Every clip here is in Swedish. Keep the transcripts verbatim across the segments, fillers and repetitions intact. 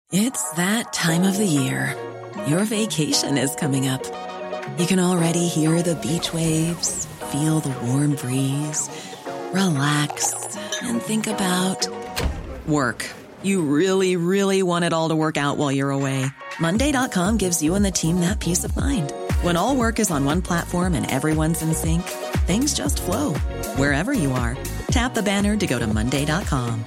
It's that time of the year. Your vacation is coming up. You can already hear the beach waves, feel the warm breeze, relax, and think about work. You really, really want it all to work out while you're away. Monday dot com gives you and the team that peace of mind. When all work is on one platform and everyone's in sync, things just flow. Wherever you are, tap the banner to go to monday dot com.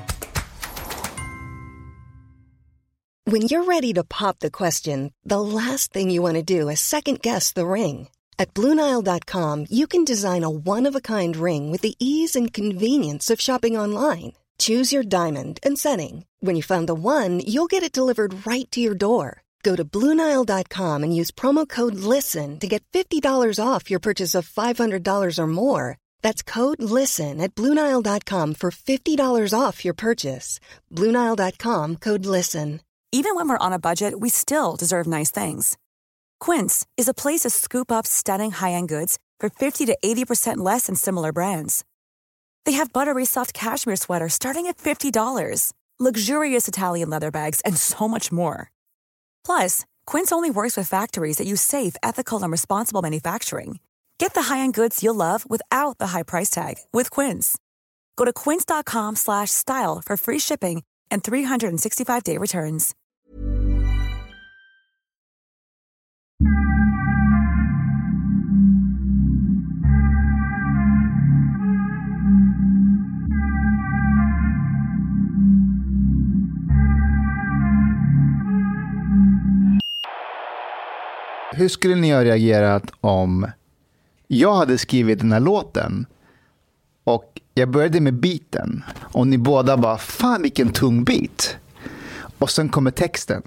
When you're ready to pop the question, the last thing you want to do is second-guess the ring. At Blue Nile dot com, you can design a one-of-a-kind ring with the ease and convenience of shopping online. Choose your diamond and setting. When you find the one, you'll get it delivered right to your door. Go to Blue Nile dot com and use promo code LISTEN to get fifty dollars off your purchase of five hundred dollars or more. That's code LISTEN at Blue Nile dot com for fifty dollars off your purchase. Blue Nile dot com, code LISTEN. Even when we're on a budget, we still deserve nice things. Quince is a place to scoop up stunning high-end goods for fifty to eighty percent less than similar brands. They have buttery soft cashmere sweaters starting at fifty dollars, luxurious Italian leather bags, and so much more. Plus, Quince only works with factories that use safe, ethical, and responsible manufacturing. Get the high-end goods you'll love without the high price tag with Quince. Go to quince dot com slash style for free shipping and three hundred sixty-five day returns. Hur skulle ni ha reagerat om jag hade skrivit den här låten och jag började med beaten och ni båda bara, fan vilken tung beat. Och sen kommer texten.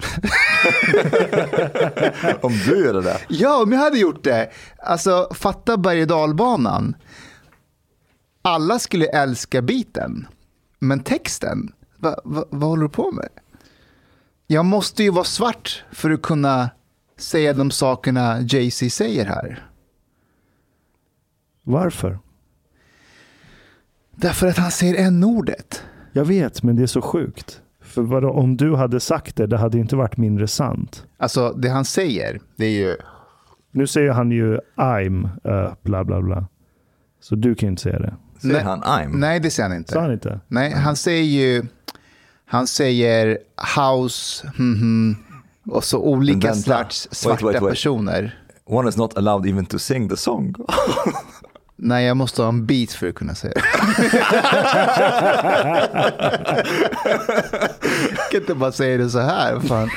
Om du gör det där? Ja, om jag hade gjort det. Alltså, fatta berg- och dalbanan. Alla skulle älska beaten. Men texten, va, va, vad håller du på med? Jag måste ju vara svart för att kunna säga de sakerna Jay-Z säger här. Varför? Därför att han säger n-ordet. Jag vet, men det är så sjukt. För vadå, om du hade sagt det, det hade inte varit mindre sant. Alltså, det han säger, det är ju... Nu säger han ju I'm, uh, bla bla bla. Så du kan inte säga det. Säger Nej, han I'm? Nej, det säger han inte. Sa han inte? Nej, han säger ju... Han säger house, hmm, hmm, och så olika Vänta. slags svarta Wait, wait, wait. personer. One is not allowed even to sing the song. Nej, jag måste ha en beat för att kunna säga det. Jag kan inte bara säga det så här. Fan.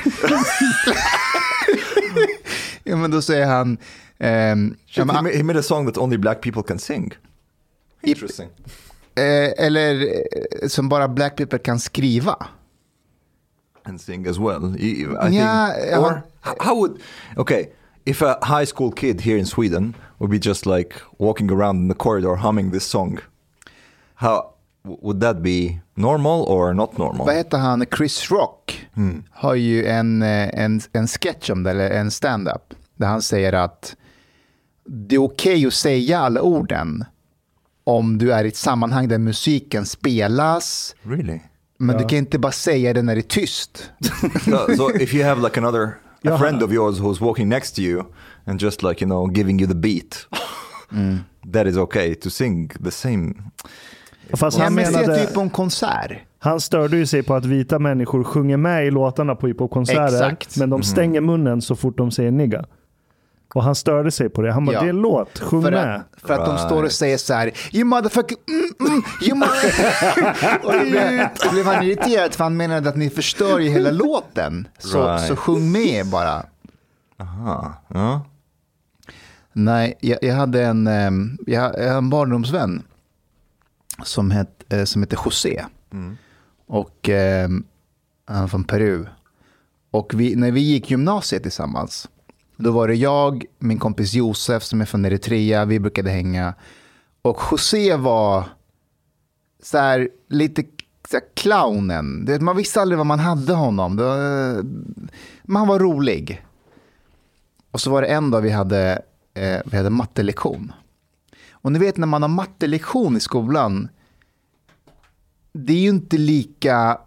Ja, men då säger han... Um, Shit, he, made, he made a song that only black people can sing. Interesting. Eh, eller eh, som bara black people kan skriva. And sing as well. I, I Yeah, think, uh, or how would... Okay, if a high school kid here in Sweden would be just like walking around in the corridor humming this song, how would that be normal or not normal? Vad heter han? Chris Rock mm. har ju en, en, en sketch om det, eller en stand-up, där han säger att det är okej att säga alla orden om du är i ett sammanhang där musiken spelas. Really? Men Ja. du kan inte bara säga det när det är tyst. so, so if you have like another a Jaha. friend of yours who's walking next to you and just like, you know, giving you the beat, mm. that is okay to sing the same. Fast Ja, han men menade... se typ på en konsert. Han störde ju sig på att vita människor sjunger med i låtarna på hiphopkonserter. Exakt. Men de stänger munnen så fort de säger nigga. Och han störde sig på det. Han bara, Ja. det är en låt, sjung För med. att, för att de står och säger så här, you motherfucker, mm, mm, you motherfucker. Och då blev, då blev han irriterad för han menade att ni förstör ju hela låten. Så, Right. så sjung med bara. Aha, ja. Nej, jag, jag hade en, um, jag, jag hade en barndomsvän som, het, eh, som heter José. Mm. Och eh, han är från Peru. Och vi, när vi gick gymnasiet tillsammans, då var det jag, min kompis Josef som är från Eritrea, vi brukade hänga. Och José var så här, lite så här, clownen. Det, man visste aldrig vad man hade honom. Det var, man var rolig. Och så var det en dag vi hade, eh, vi hade mattelektion. Och ni vet när man har mattelektion i skolan, det är ju inte lika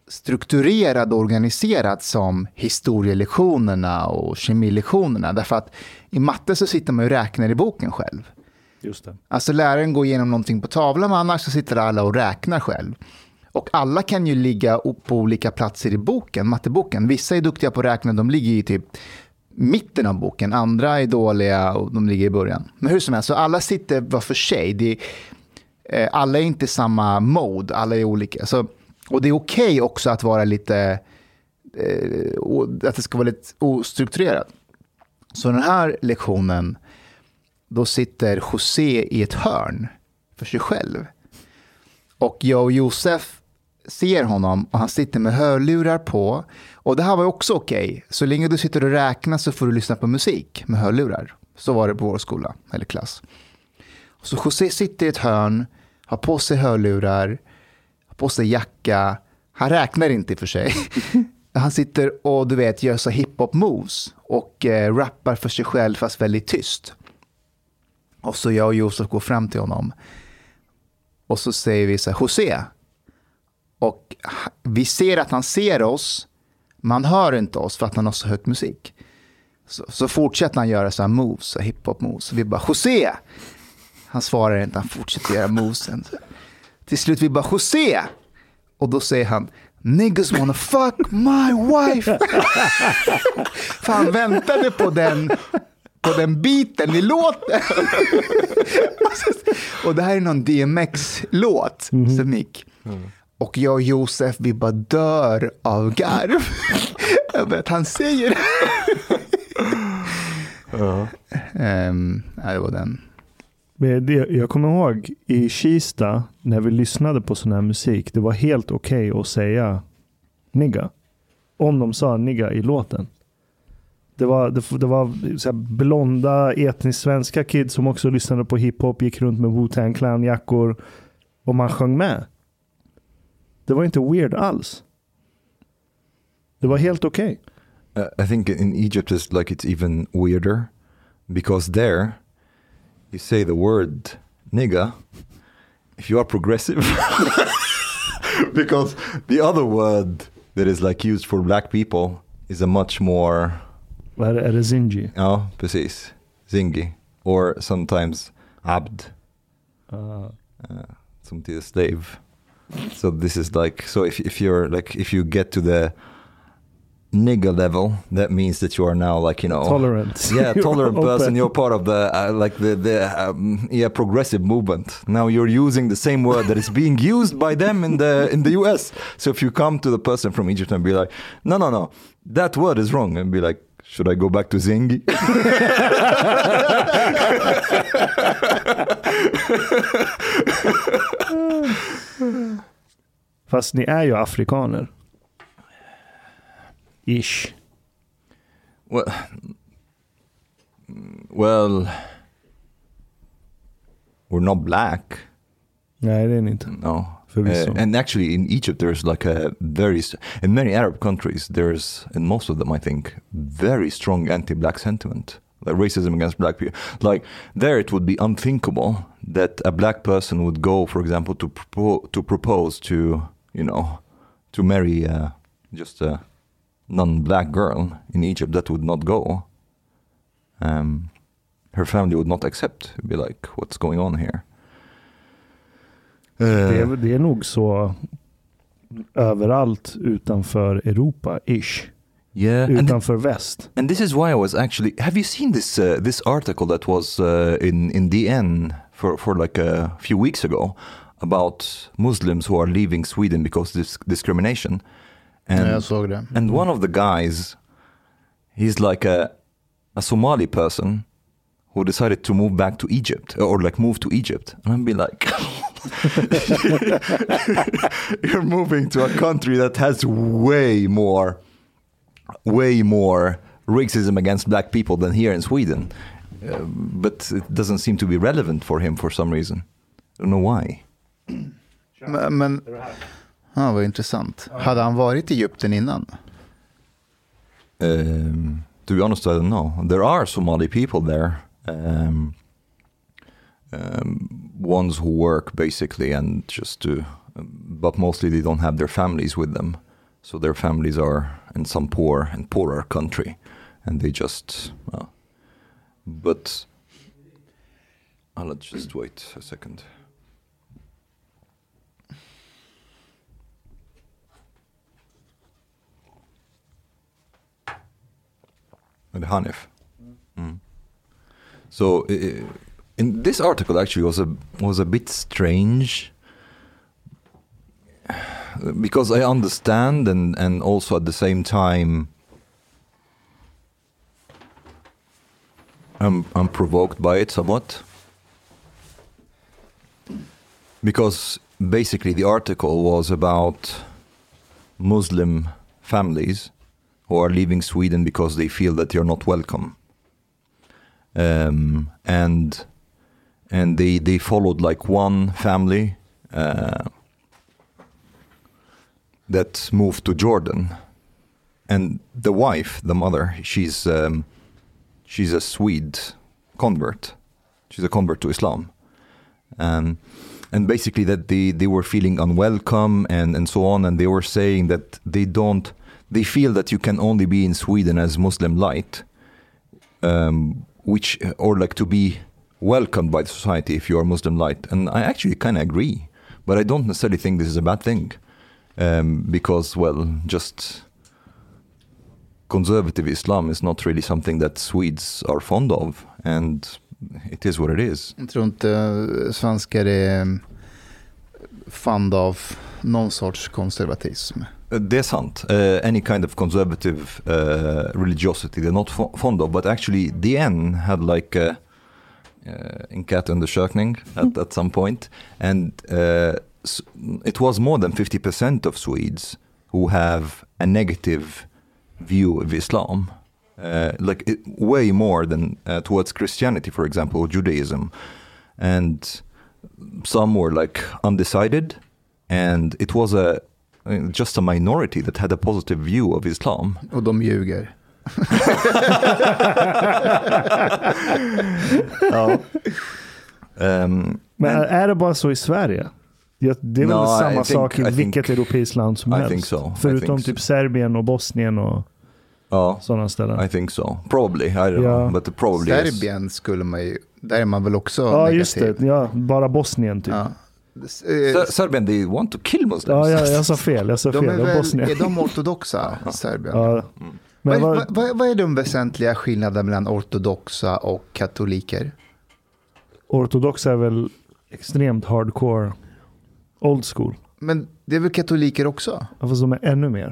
strukturerad och organiserad som historielektionerna och kemilektionerna. Därför att i matte så sitter man och räknar i boken själv. Just det. Alltså läraren går igenom någonting på tavlan, men annars så sitter alla och räknar själv. Och alla kan ju ligga på olika platser i boken, matteboken. Vissa är duktiga på att räkna, de ligger i typ mitten av boken. Andra är dåliga och de ligger i början. Men hur som helst, så alla sitter var för sig. Det är, alla är inte samma mode, alla är olika. Så, och det är okej okay också att vara lite, att det ska vara lite ostrukturerat. Så den här lektionen, då sitter José i ett hörn för sig själv. Och jag och Josef ser honom och han sitter med hörlurar på. Och det här var också okej. Okay. Så länge du sitter och räknar så får du lyssna på musik med hörlurar. Så var det på vår skola eller klass. Så José sitter i ett hörn, har på sig hörlurar, har på sig jacka. Han räknar inte i och för sig. Han sitter och du vet gör så hiphop moves och eh, rappar för sig själv fast väldigt tyst. Och så jag och Josef går fram till honom. Och så säger vi så här, José. Och vi ser att han ser oss. Man hör inte oss för att han har så högt musik. Så, så fortsätter han göra så här moves, så hiphop moves. Så vi bara, José! Han svarar inte, han fortsätter göra movesen. Till slut vi bara, José! Och då säger han, niggas wanna fuck my wife. För han väntade på den... på den biten i låten. Och det här är någon D M X-låt mm. som gick. Mm. Och jag och Josef, vi bara dör av garv. Jag vet, han säger det. uh. um, ja, det var den. Jag kommer ihåg i Kista när vi lyssnade på sån här musik, det var helt okej okay att säga nigga. Om de sa nigga i låten. Det var, det, det var så här blonda etniskt svenska kids som också lyssnade på hiphop, gick runt med Wu-Tang Clan-jackor och man sjöng med. Det var inte weird alls. Det var helt okej. Okay. Uh, I think in Egypt it's like it's even weirder because there you say the word nigga if you are progressive. Because the other word that is like used for black people is a much more... Är det, är det zingi? Ja, precis. Zingi. Or sometimes abd. Uh. Uh, som till slave. So this is like, so if if you're like, if you get to the nigga level, that means that you are now like, you know, tolerant. Yeah, tolerant person. You're part of the uh, like the the um, yeah progressive movement. Now you're using the same word that is being used by them in the in the U S. So if you come to the person from Egypt and be like, no, no, no, that word is wrong, and be like, should I go back to Zingi? Fast ni är ju afrikaner. Ish. Well, well, we're not black. Nej, det är ni inte. No. Uh, and actually in Egypt there's like a very st- in many Arab countries there's in most of them I think very strong anti-black sentiment, like racism against black people. Like there it would be unthinkable that a black person would go, for example, to propo- to propose to, you know, to marry uh, just a non-black girl in Egypt. That would not go. Um, her family would not accept. It'd be like, what's going on here? Det är, det är nog så överallt utanför Europa, ish. Yeah, utanför and väst. And this is why I was actually. Have you seen this uh, this article that was uh, in in D N for for like a few weeks ago about Muslims who are leaving Sweden because of this discrimination? And, yeah, I saw that. And one of the guys, he's like a a Somali person who decided to move back to Egypt or like move to Egypt, and I'd be like. You're moving to a country that has way more way more racism against black people than here in Sweden, uh, but it doesn't seem to be relevant for him for some reason. I don't know why. Men, men ja, vad intressant. Hade han varit i Egypten innan? Um, to be honest, I don't know. There are Somali people there. Um, Um, ones who work basically and just to, um, but mostly they don't have their families with them. so their families are in some poor and poorer country, and they just. Uh, but I'll just wait a second. And Hanif. Mm. So uh, in this article actually was a was a bit strange because I understand and and also at the same time I'm I'm provoked by it somewhat, because basically the article was about Muslim families who are leaving Sweden because they feel that you're not welcome. Um, and and they they followed like one family uh, that moved to Jordan, and the wife, the mother, she's um, she's a Swede convert. She's a convert to Islam, um, and basically that they they were feeling unwelcome and and so on, and they were saying that they don't. They feel that you can only be in Sweden as Muslim light, um, which or like to be welcomed by the society if you are Muslim light. And I actually kind of agree, but I don't necessarily think this is a bad thing, um, because well, just conservative Islam is not really something that Swedes are fond of, and it is what it is. Jag tror inte svenskar är fond av någon sorts konservatism. Det är sant. Uh, any kind of conservative uh, religiosity they're not f- fond of, but actually D N had like a uh, enkätundersökning at, at some point, and uh, it was more than fifty percent of Swedes who have a negative view of Islam, uh, like it, way more than uh, towards Christianity, for example, or Judaism, and some were like undecided, and it was a just a minority that had a positive view of Islam. Och de ljuger. Ja. Um, Men är det bara så i Sverige? Det är väl no, samma think, sak i I vilket think, europeiskt land som I helst. think so. Förutom think typ so. Serbien och Bosnien och ja, sådana ställen. I think so. Probably, I don't ja. know. But the probably Serbien is... skulle man ju, där är man väl också ja, negativ. just det. Ja, bara Bosnien typ. Ja. Ser- Serbien, they want to kill Muslims. Ja, jag, jag sa fel. Jag sa De fel. är, Det var väl, Bosnien. är de ortodoxa, Serbien? Ja. Mm. Men vad, vad, vad, vad är de väsentliga skillnaderna mellan ortodoxa och katoliker? ortodoxa är väl extremt hardcore old school. Men det är väl katoliker också? Ja, fast de är ännu mer.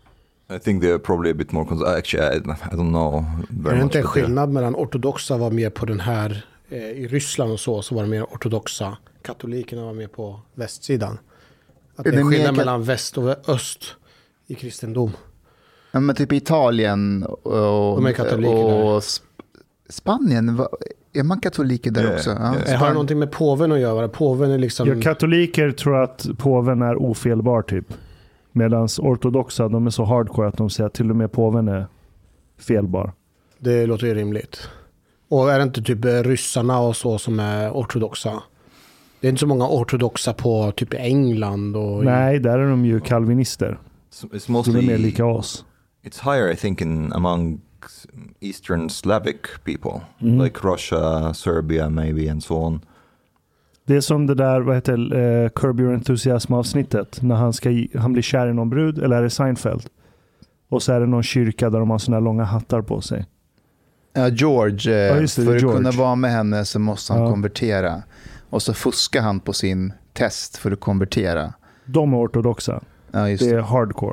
I think they're probably a bit more cons- actually I, I don't know very Är det much. inte en but they're- skillnad mellan ortodoxa var mer på den här eh, i Ryssland och så, så var det mer ortodoxa. Katolikerna var mer på västsidan. Att Är det är det mer skillnad kat- mellan väst och öst i kristendom. Ja, men typ Italien och, De är katoliker och Sp- Spanien, va- är man katoliker där Ja, också? ja. Eh, Har det Span- någonting med påven att göra? Påven är liksom... Ja, katoliker tror att påven är ofelbar typ. Medan ortodoxa, de är så hardcore att de säger att till och med påven är felbar. Det låter ju rimligt. Och är det inte typ ryssarna och så som är ortodoxa? Det är inte så många ortodoxa på typ England och... Nej, där är de ju kalvinister. It's, it's De mostly är mer lika oss. It's higher, I think, in among Eastern Slavic people, Mm. like Russia, Serbia, maybe, and so on. Det är som det där, vad heter uh, Curb Your Enthusiasm-avsnittet. När han, ska, han blir kär i någon brud, eller är det Seinfeld? Och så är det någon kyrka där de har såna här långa hattar på sig. Ja, George, eh, Ja, just det, för att George. kunna vara med henne så måste han Ja. konvertera. Och så fuskar han på sin test för att konvertera. De är ortodoxa. Ja, just Det det. är hardcore.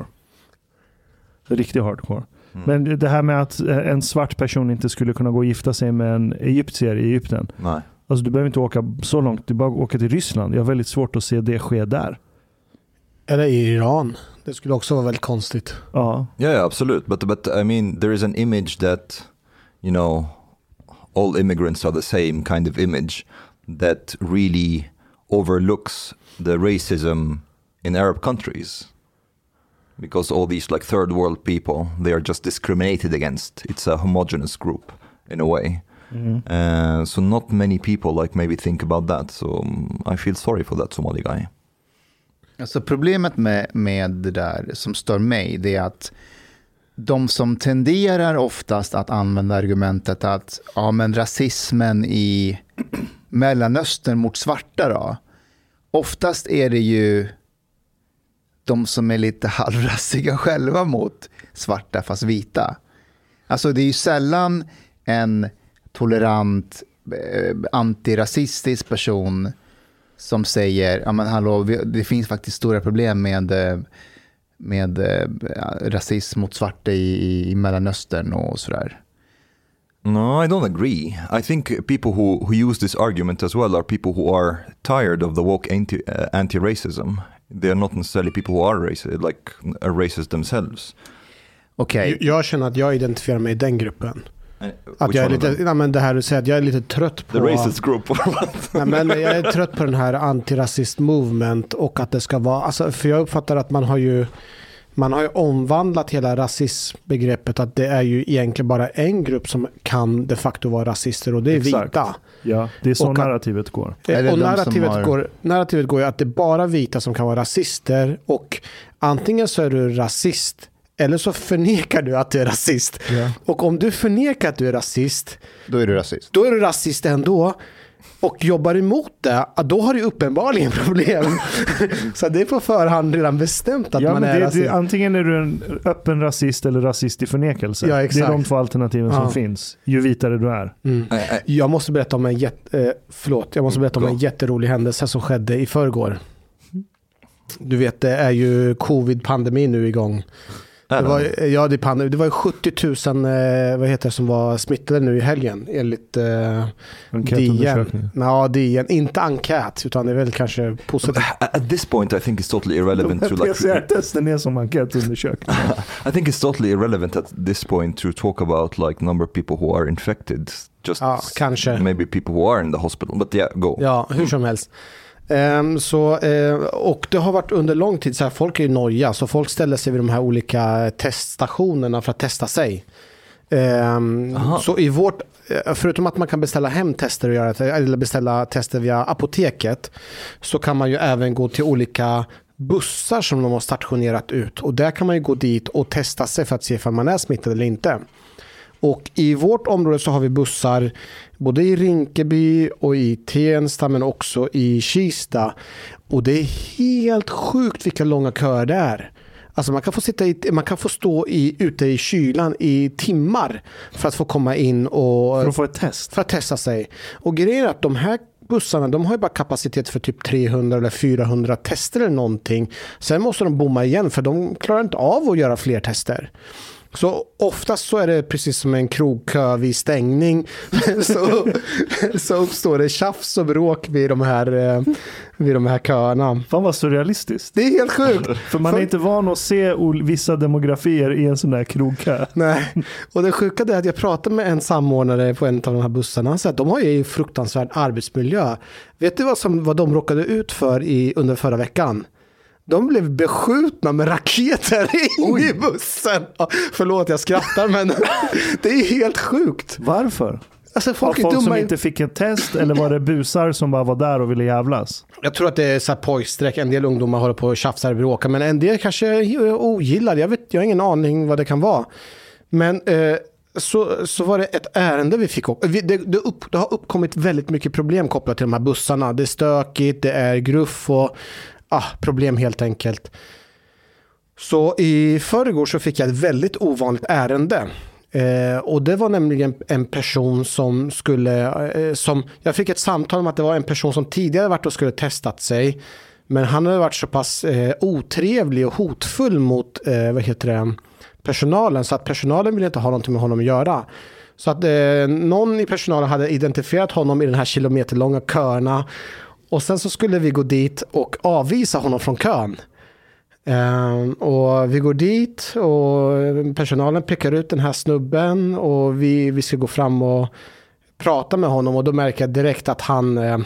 Riktigt hardcore. Men det här med att en svart person inte skulle kunna gå och gifta sig med en egyptier i Egypten. Nej. Alltså du behöver inte åka så långt, du bara åka till Ryssland. Jag har väldigt svårt att se det ske där. Eller i Iran. Det skulle också vara väldigt konstigt. Ja, Yeah, yeah, absolutely. But but I mean, there is an image that, you know, all immigrants are the same kind of image that really overlooks the racism in Arab countries, because all these like third world people, they are just discriminated against. It's a homogeneous group in a way. Uh, so not many people like maybe think about that. So um, I feel sorry for that Somali guy. Alltså problemet med, med det där som stör mig, det är att de som tenderar oftast att använda argumentet att ja, men rasismen i Mellanöstern mot svarta då, oftast är det ju de som är lite halvrassiga själva mot svarta fast vita. Alltså det är ju sällan en tolerant eh, antirasistisk person som säger ja men hallå, det finns faktiskt stora problem med med rasism mot svarta i, i Mellanöstern och sådär. No, I don't agree. I think people who, who use this argument as well are people who are tired of the woke anti, uh, anti-racism. They are not necessarily people who are racist, like are racist themselves. Okej. Okay. Jag känner att jag identifierar mig i den gruppen. Uh, att jag är lite, nej, men det här du säger att jag är lite trött på... The racist group or what? Nej, men jag är trött på den här antirasist movement och att det ska vara... Alltså, för jag uppfattar att man har ju... Man har ju omvandlat hela rasismbegreppet, att det är ju egentligen bara en grupp som kan de facto vara rasister och det är Exakt. vita. Ja, det är så och narrativet går. Och, och narrativet, har... går, narrativet går ju att det är bara vita som kan vara rasister och antingen så är du rasist eller så förnekar du att du är rasist. Ja. Och om du förnekar att du är rasist, Då är du rasist. Då är du rasist ändå. Och jobbar emot det, då har du uppenbarligen problem. Så det är på förhand redan bestämt att ja, man men är det, rasist. det, antingen är du en öppen rasist eller rasist i förnekelse. Ja, det exakt. är de två alternativen Ja. som finns. Ju vitare du är. Mm. Jag måste berätta om en jätte, eh, förlåt, jag måste berätta om en jätterolig händelse som skedde i förrgår. Du vet, det är ju covid-pandemi nu igång. Det var, ja, det, pandemi, det var sjuttio tusen eh, vad heter det, som var smittade nu i helgen enligt eh, D N. Ja, D N. Inte enkät, utan det är väl kanske positivt. At this point I think it's totally irrelevant to like... P C R-testen är som enkätundersökning. I think it's totally irrelevant at this point to talk about like number of people who are infected. Just ja, kanske. Maybe people who are in the hospital. But yeah, go. Ja, hur som helst. Um, så, uh, och det har varit under lång tid så här, folk är ju noja, så folk ställer sig vid de här olika teststationerna för att testa sig. Um, så i vårt, förutom att man kan beställa hem tester och göra, eller beställa tester via apoteket, så kan man ju även gå till olika bussar som de har stationerat ut, och där kan man ju gå dit och testa sig för att se om man är smittad eller inte. Och i vårt område så har vi bussar både i Rinkeby och i Tensta, men också i Kista. Och det är helt sjukt vilka långa köer det är. Alltså man kan få sitta i, man kan få stå i, ute i kylan i timmar för att få komma in och för att få ett test. För att testa sig. Och grejen är att de här bussarna, de har ju bara kapacitet för typ trehundra eller fyrahundra tester eller någonting. Sen måste de bomma igen, för de klarar inte av att göra fler tester. Så oftast så är det precis som en krogkö vid stängning, så, så uppstår det tjafs och bråk vid de här, vid de här köerna. Fan vad surrealistiskt. Det är helt sjukt. För man är inte van att se vissa demografier i en sån där krogkö. Nej, och det sjuka är att jag pratade med en samordnare på en av de här bussarna, så att de har ju fruktansvärd arbetsmiljö. Vet du vad, som, vad de råkade ut för i, under förra veckan? De blev beskjutna med raketer in i bussen. Ja, förlåt, jag skrattar, men det är helt sjukt. Varför? Alltså, folk, var folk är dumma. som inte fick ett test, eller var det busar som bara var där och ville jävlas? Jag tror att det är så här pojksträck. En del ungdomar håller på och tjafsar och bråkar, men en del kanske ogillar. Jag vet, jag har ingen aning vad det kan vara. Men eh, så, så var det ett ärende vi fick upp. Det, det, upp, det har uppkommit väldigt mycket problem kopplat till de här bussarna. Det är stökigt, det är gruff och ah, problem helt enkelt. Så i förrgår så fick jag ett väldigt ovanligt ärende. Eh, och det var nämligen en person som skulle, eh, som, jag fick ett samtal om att det var en person som tidigare varit och skulle testat sig. Men han hade varit så pass eh, otrevlig och hotfull mot, eh, vad heter det, personalen. Så att personalen ville inte ha någonting med honom att göra. Så att eh, någon i personalen hade identifierat honom i den här kilometerlånga köerna. Och sen så skulle vi gå dit och avvisa honom från kön. Um, och vi går dit och personalen pekar ut den här snubben och vi, vi ska gå fram och prata med honom, och då märker jag direkt att han eh,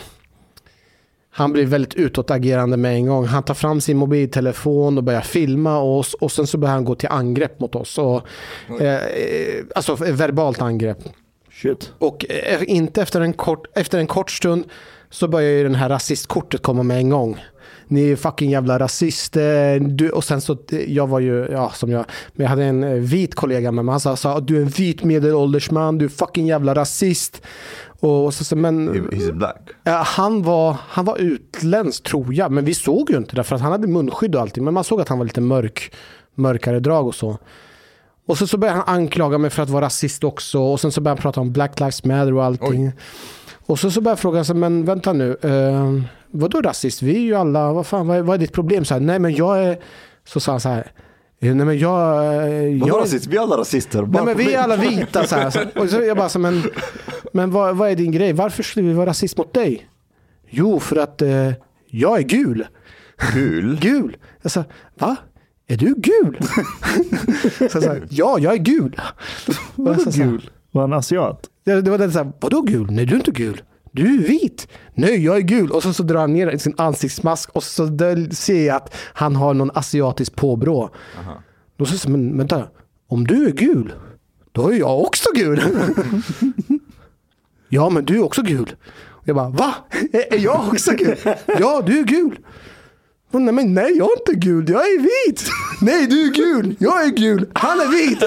han blir väldigt utåtagerande med en gång. Han tar fram sin mobiltelefon och börjar filma oss, och sen så börjar han gå till angrepp mot oss, och, eh, alltså verbalt angrepp. Shit. Och eh, inte efter en kort, efter en kort stund så börjar ju den här rasistkortet komma med en gång. Ni är fucking jävla rasister. Du, och sen så, jag var ju, ja som jag, men jag hade en vit kollega med mig. Han sa, sa du är en vit medelålders man, du är fucking jävla rasist. Och så, så men He's black. Ja, han var han var utländsk tror jag, men vi såg ju inte det för att han hade munskydd och allting, men man såg att han var lite mörk, mörkare drag och så. Och så, så började han anklaga mig för att vara rasist också, och sen så började han prata om Black Lives Matter och allting. Oj. Och så, så började jag fråga sig, men vänta nu, eh, vadå rasist? Vi är ju alla, vad fan, vad är, vad är ditt problem? Så här, nej men jag är, så sa han så här, nej men jag... jag vadå rasist? Vi är alla rasister. Nej men vi är alla vita så här. Så, och så jag bara så, men, men vad, vad är din grej? Varför skulle vi vara rasist mot dig? Jo, för att eh, jag är gul. Gul? Gul. Jag sa, va? Är du gul? Så jag sa, ja, jag är gul. Vadå gul? Var han asiat? Det, det var det så här, vadå gul? Nej, du är inte gul. Du är vit. Nej, jag är gul. Och så, så drar han ner sin ansiktsmask och så där ser jag att han har någon asiatisk påbrå. Aha. Då säger jag, men vänta, om du är gul, då är jag också gul. Ja, men du är också gul. Och jag bara, va? Är, är jag också gul? Ja, du är gul. Men nej, men nej, jag är inte gul. Jag är vit. Nej, du är gul. Jag är gul. Han är vit.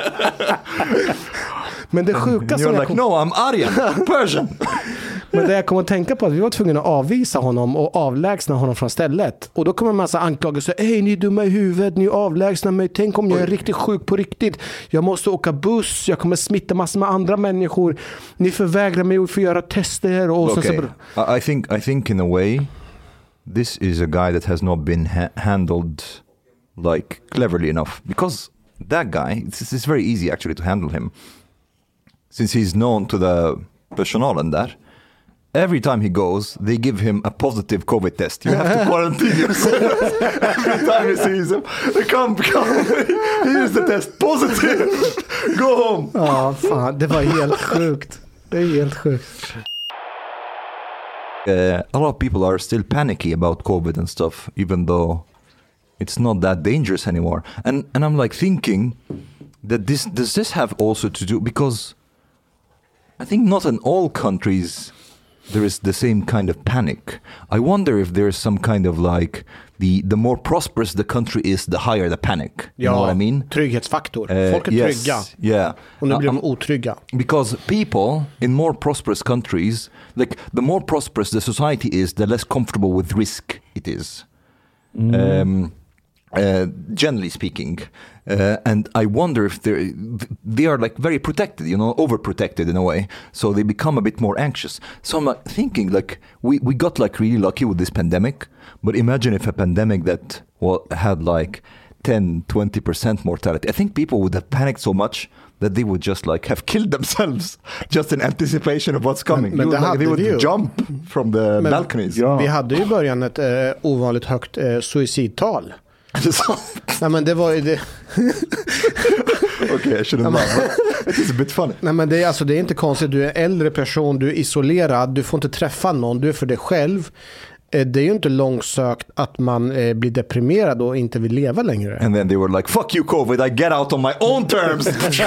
Men det sjuka som You're jag like, kom... no, I'm Aryan. Persian. Men det jag kommer att tänka på att vi var tvungna att avvisa honom och avlägsna honom från stället. Och då kommer en massa anklagelser. Hej, ni är dumma i huvudet, ni avlägsnar mig. Tänk om jag är riktigt sjuk på riktigt. Jag måste åka buss, jag kommer smitta massor med andra människor. Ni förvägrar mig att få göra tester. Och okay. så, så... I think, I think in a way this is a guy that has not been ha- handled like cleverly enough. Because that guy, it's, it's very easy actually to handle him. Since he's known to the personalen there. Every time he goes, they give him a positive COVID test. You have to quarantine yourself. Every time he sees him, they come, come. Here's the test, positive. Go home. Ja, fan, det var helt sjukt. Det är helt sjukt. Uh, a lot of people are still panicky about COVID and stuff, even though it's not that dangerous anymore. And and I'm like thinking that this does this have also to do, because I think not in all countries there is the same kind of panic. I wonder if there's some kind of like the the more prosperous the country is, the higher the panic. You ja, know what I mean? Trygghetsfaktor. Uh, Folk är yes, trygga. Yeah. Och nu blir de um, otrygga. Because people in more prosperous countries, like the more prosperous the society is, the less comfortable with risk it is. Mm. Um, uh, generally speaking. Uh, and I wonder if they they are like very protected, you know, overprotected in a way. So they become a bit more anxious. So I'm like thinking like we, we got like really lucky with this pandemic. But imagine if a pandemic that well, had like ten, twenty percent mortality. I think people would have panicked so much that they would just like have killed themselves just in anticipation of what's coming. Men, men would, like, they would ju. jump from the men, balconies. Ja. Vi hade ju i början ett eh, ovanligt högt eh, suicidtal. Nej men det var ju det. Okej, okay, I shouldn't laugh. It's a bit funny. Nej men det är alltså det är inte konstigt, du är en äldre person, du är isolerad, du får inte träffa någon, du är för dig själv. Det är ju inte långsökt att man eh, blir deprimerad och inte vill leva längre. And then they were like, fuck you COVID, I get out on my own terms.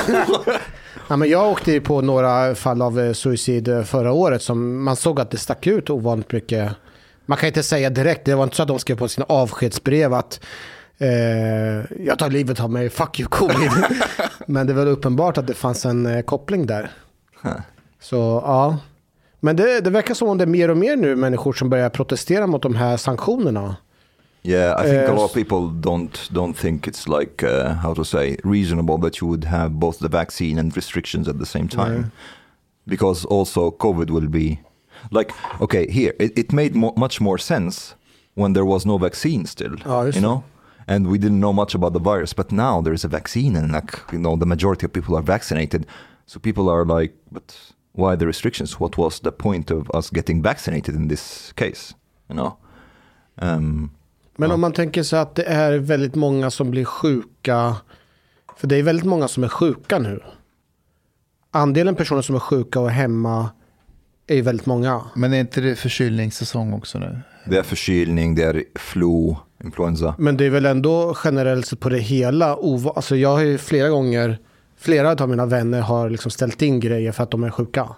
Ja, men jag åkte på några fall av eh, suicid förra året som man såg att det stack ut ovanligt mycket. Man kan inte säga direkt, det var inte så att de skrev på sina avskedsbrev att eh, jag tar livet av mig, fuck you COVID. Men det var uppenbart att det fanns en eh, koppling där. Huh. Så ja. Men det, det verkar som om det är mer och mer nu människor som börjar protestera mot de här sanktionerna. Yeah, I think uh, a lot of people don't don't think it's like uh, how to say reasonable that you would have both the vaccine and restrictions at the same time, yeah. Because also COVID will be like okay here it, it made mo- much more sense when there was no vaccine still, oh, you know, and we didn't know much about the virus, but now there is a vaccine and like you know the majority of people are vaccinated, so people are like, but why the restrictions? What was the point of us getting vaccinated in this case? You know. Um, Men om man tänker sig att det är väldigt många som blir sjuka, för det är väldigt många som är sjuka nu. Andelen personer som är sjuka och är hemma är väldigt många. Men är inte det förkylningssäsong också nu? Det är förkylning, det är flu, influensa. Men det är väl ändå generellt på det hela. Alltså jag har ju flera gånger, flera av mina vänner har liksom ställt in grejer för att de är sjuka.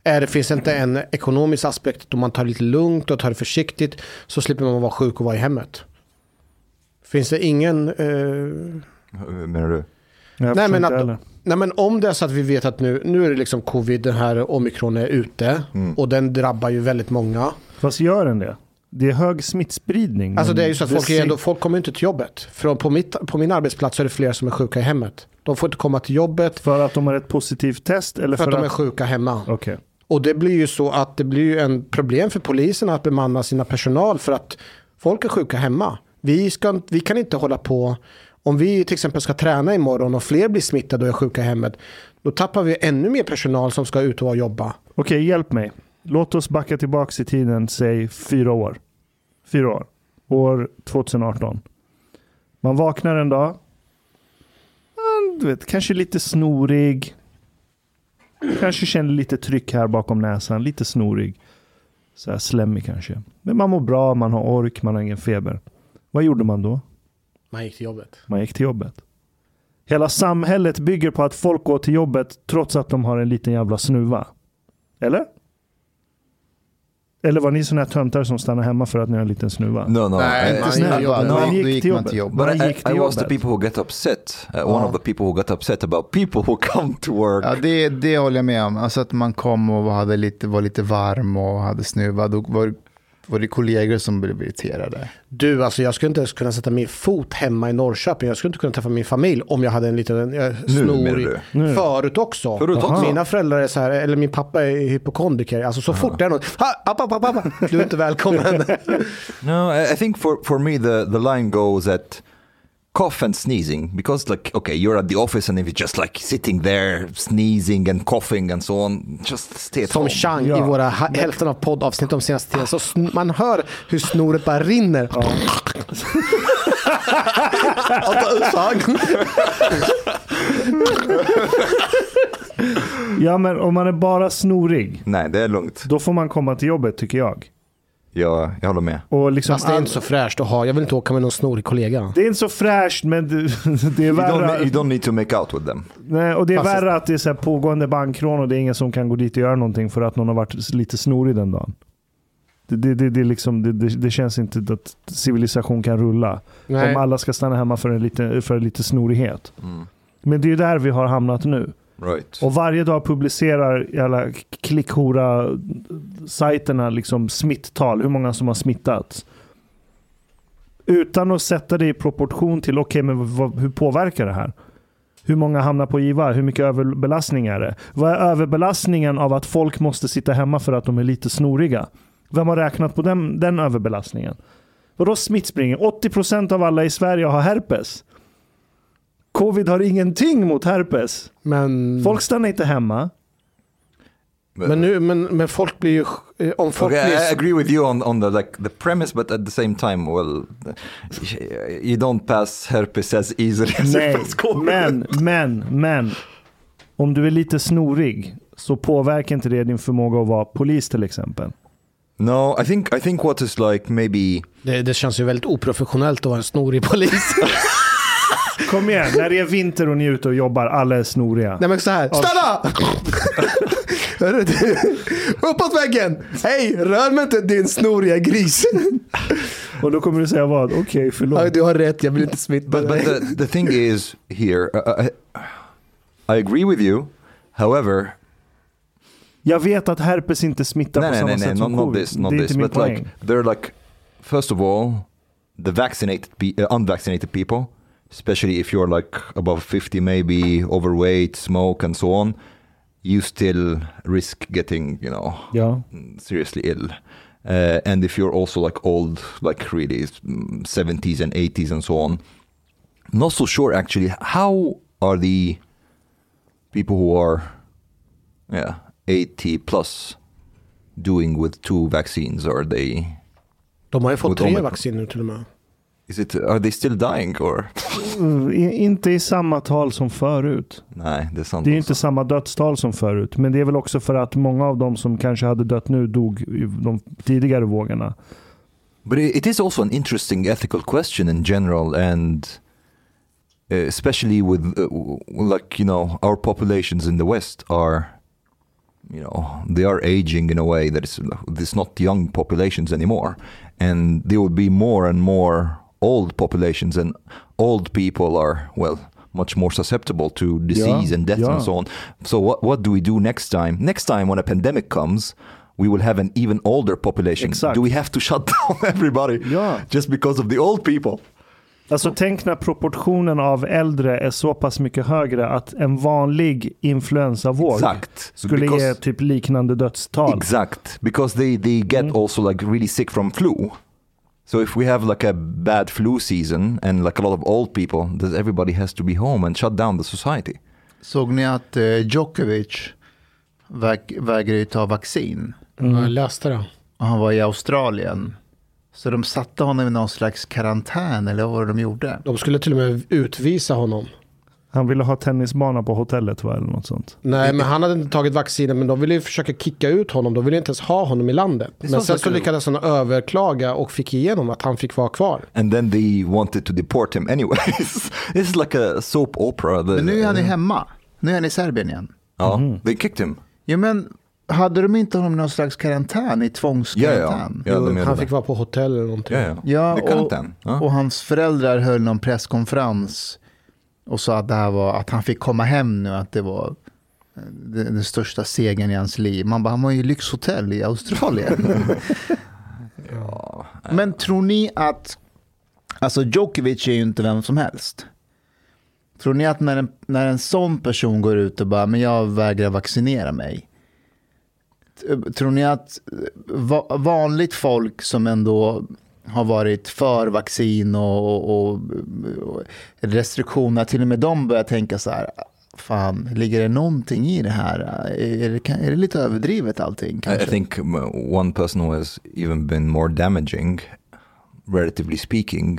Är det finns inte en ekonomisk aspekt då man tar lite lugnt och tar det försiktigt så slipper man vara sjuk och vara i hemmet. Finns det ingen... Eh... Hur menar du? Jag Nej men, inte att, nej men om det är så att vi vet att nu, nu är det liksom covid, den här omikron är ute Mm. och den drabbar ju väldigt många. Fast gör den det? Det är hög smittspridning. Alltså det är ju så att folk, ser- är ändå, folk kommer inte till jobbet. För på, mitt, på min arbetsplats så är det fler som är sjuka i hemmet. De får inte komma till jobbet För att de har ett positivt test? Eller för för att de är sjuka hemma. Okej. Och det blir ju så att det blir ju en problem för polisen att bemanna sina personal för att folk är sjuka hemma. Vi, ska, vi kan inte hålla på, om vi till exempel ska träna imorgon och fler blir smittade och är sjuka i hemmet, då tappar vi ännu mer personal som ska ut och jobba. Okej, hjälp mig. Låt oss backa tillbaka i tiden, säg fyra år. Fyra år. År tjugoarton. Man vaknar en dag. Man, du vet, kanske lite snorig. Kanske känner lite tryck här bakom näsan. Lite snorig. Så här slemmig kanske. Men man mår bra, man har ork, man har ingen feber. Vad gjorde man då? Man gick till jobbet. Man gick till jobbet. Hela samhället bygger på att folk går till jobbet trots att de har en liten jävla snuva. Eller? Eller var ni såna här töntar som stannar hemma för att ni har en liten snuva? No, no. Nej, I- man- Snälla, Man då, gick då gick till man jobbet. till jobbet. But Man I, gick till I was the jobbet. people who get upset. Uh, One of the people who got upset about people who come to work. Ja, det, det håller jag med om. Alltså att man kom och hade lite, var lite varm och hade snuva. Då var, var det kollegor som blev irriterade. Du, alltså jag skulle inte ens kunna sätta min fot hemma i Norrköping. Jag skulle inte kunna träffa min familj om jag hade en liten eh, menar snorig. du? Nu. Förut också. Förut också? Mina föräldrar är så här, eller min pappa är hypokondriker. Alltså så fort det är något, ha, app, app, app, app, du är inte välkommen. No, I, I think for, for me the, the line goes at cough and sneezing, because like, okay, you're at the office and if you're just like sitting there sneezing and coughing and so on, just stay at Som home. Chang Ja. i våra ha- hälften av poddavsnitt de senaste tiden. Så sn- man hör hur snoret bara rinner. Ja. Ja, men om man är bara snorig, Nej, det är lugnt. då får man komma till jobbet tycker jag. Ja, jag håller med. Och liksom Fast det är all- inte så fräscht att ha. Jag vill inte åka med någon snorig kollega. det är inte så fräscht, men det, det är You värre. don't, you don't need to make out with them. Nej, och det är Fast- värre att det är så här pågående bankrån och det är ingen som kan gå dit och göra någonting för att någon har varit lite snorig den dagen. Det, det, det, det, är liksom, det, det, det känns inte att civilisation kan rulla. Nej. Om alla ska stanna hemma för, en lite, för lite snorighet. Mm. Men det är ju där vi har hamnat nu. Right. Och varje dag publicerar alla klickhora-sajterna liksom smitttal, hur många som har smittats. Utan att sätta det i proportion till, okej, okay, men vad, hur påverkar det här? Hur många hamnar på I V A? Hur mycket överbelastning är det? Vad är överbelastningen av att folk måste sitta hemma för att de är lite snoriga? Vem har räknat på den, den överbelastningen? Vadå smittspridning? åttio procent av alla i Sverige har herpes. Covid har ingenting mot herpes. Men, Folk stannar inte hemma. men, nu, men, men folk blir ju... Om folk Okay, I blir... agree with you on, on the like the premise, but at the same time, well, you don't pass herpes as easily as Nej, you pass COVID. men, men, men. Om du är lite snorig så påverkar inte det din förmåga att vara polis till exempel. No, I think I think what is like maybe Det, det känns ju väldigt oprofessionellt att vara en snorig polis. Kom igen, när det är vinter och ni är ute och jobbar, alla är snoriga. Nej men så här, stanna! Hörru du, uppåt väggen! Hej, rör mig inte din snoriga gris. Och då kommer du säga vad? Okej, okay, Ja, förlåt. du har rätt, jag vill inte smitta But, but dig. the, the thing is here, uh, I, I agree with you. However, Jag vet att herpes inte smittar no, på no, samma no, no, sätt not, som not covid. this, not det är this, inte min but poäng. like they're like, first of all, the vaccinated, pe- uh, unvaccinated people, especially if you're like above fifty, maybe overweight, smoke, and so on, you still risk getting, you know, Ja. seriously ill. Uh, and if you're also like old, like really mm, seventies and eighties and so on, not so sure actually how are the people who are yeah eighty plus doing with two vaccines? Are they, De har ju fått Mot tre Omicron. vaccin nu till och med. is it, are they still dying or? Mm, i- inte i samma tal som förut. Nej, det är sant. Det är ju också. inte samma dödstal som förut. Men det är väl också för att många av dem som kanske hade dött nu dog i de tidigare vågorna. But it, it is also an interesting ethical question in general, and uh, especially with uh, w- like, you know, our populations in the West are you know, they are aging in a way that is it's not young populations anymore, and there will be more and more old populations, and old people are, well, much more susceptible to disease yeah, and death yeah. and so on. So what what do we do next time? Next time when a pandemic comes, we will have an even older population. Exakt. Do we have to shut down everybody Ja. just because of the old people? Alltså tänk när proportionen av äldre är så pass mycket högre att en vanlig influensavåg Exakt. skulle Because- ge typ liknande dödstal. Exact, because they they get Mm. also like really sick from flu. So if we have like a bad flu season and like a lot of old people, then everybody has to be home and shut down the society. Såg ni att eh, Djokovic väg, vägrar ju ta vaccin? Jag läste det. Och han var i Australien. Så de satte honom i någon slags karantän, eller vad var det de gjorde? De skulle till och med utvisa honom. Han ville ha tennisbana på hotellet, va, eller något sånt. Nej, men han hade inte tagit vaccinen, men de ville ju försöka kicka ut honom. De ville inte ens ha honom i landet. Det är Men så sen så kul. lyckades han överklaga och fick igenom att han fick vara kvar. And then they wanted to deport him anyways. This is like a soap opera. The, Men nu är han ju hemma. Nu är han i Serbien igen. Ja, Mhm. they kicked him. Ja, men hade de inte honom i någon slags karantän, i tvångskarantän? Ja, ja. Jo, de gör han det. fick vara på hotell eller någonting. Ja, ja. Ja, Det kan och, inte än. Ja. och hans föräldrar höll någon presskonferens och sa att det här var, att han fick komma hem nu, att det var den, den största segern i hans liv. Man bara, han var ju i lyxhotell i Australien. Ja. Men tror ni att, alltså Djokovic är ju inte vem som helst. Tror ni att när en, när en sån person går ut och bara, men jag vägrar vaccinera mig. Tror ni att va, vanligt folk som ändå har varit för vaccin och, och, och restriktioner, till och med de börjar tänka så här, fan, ligger det någonting i det här? Är det, är det lite överdrivet allting? I, Kanske? I think one person who has even been more damaging, relatively speaking,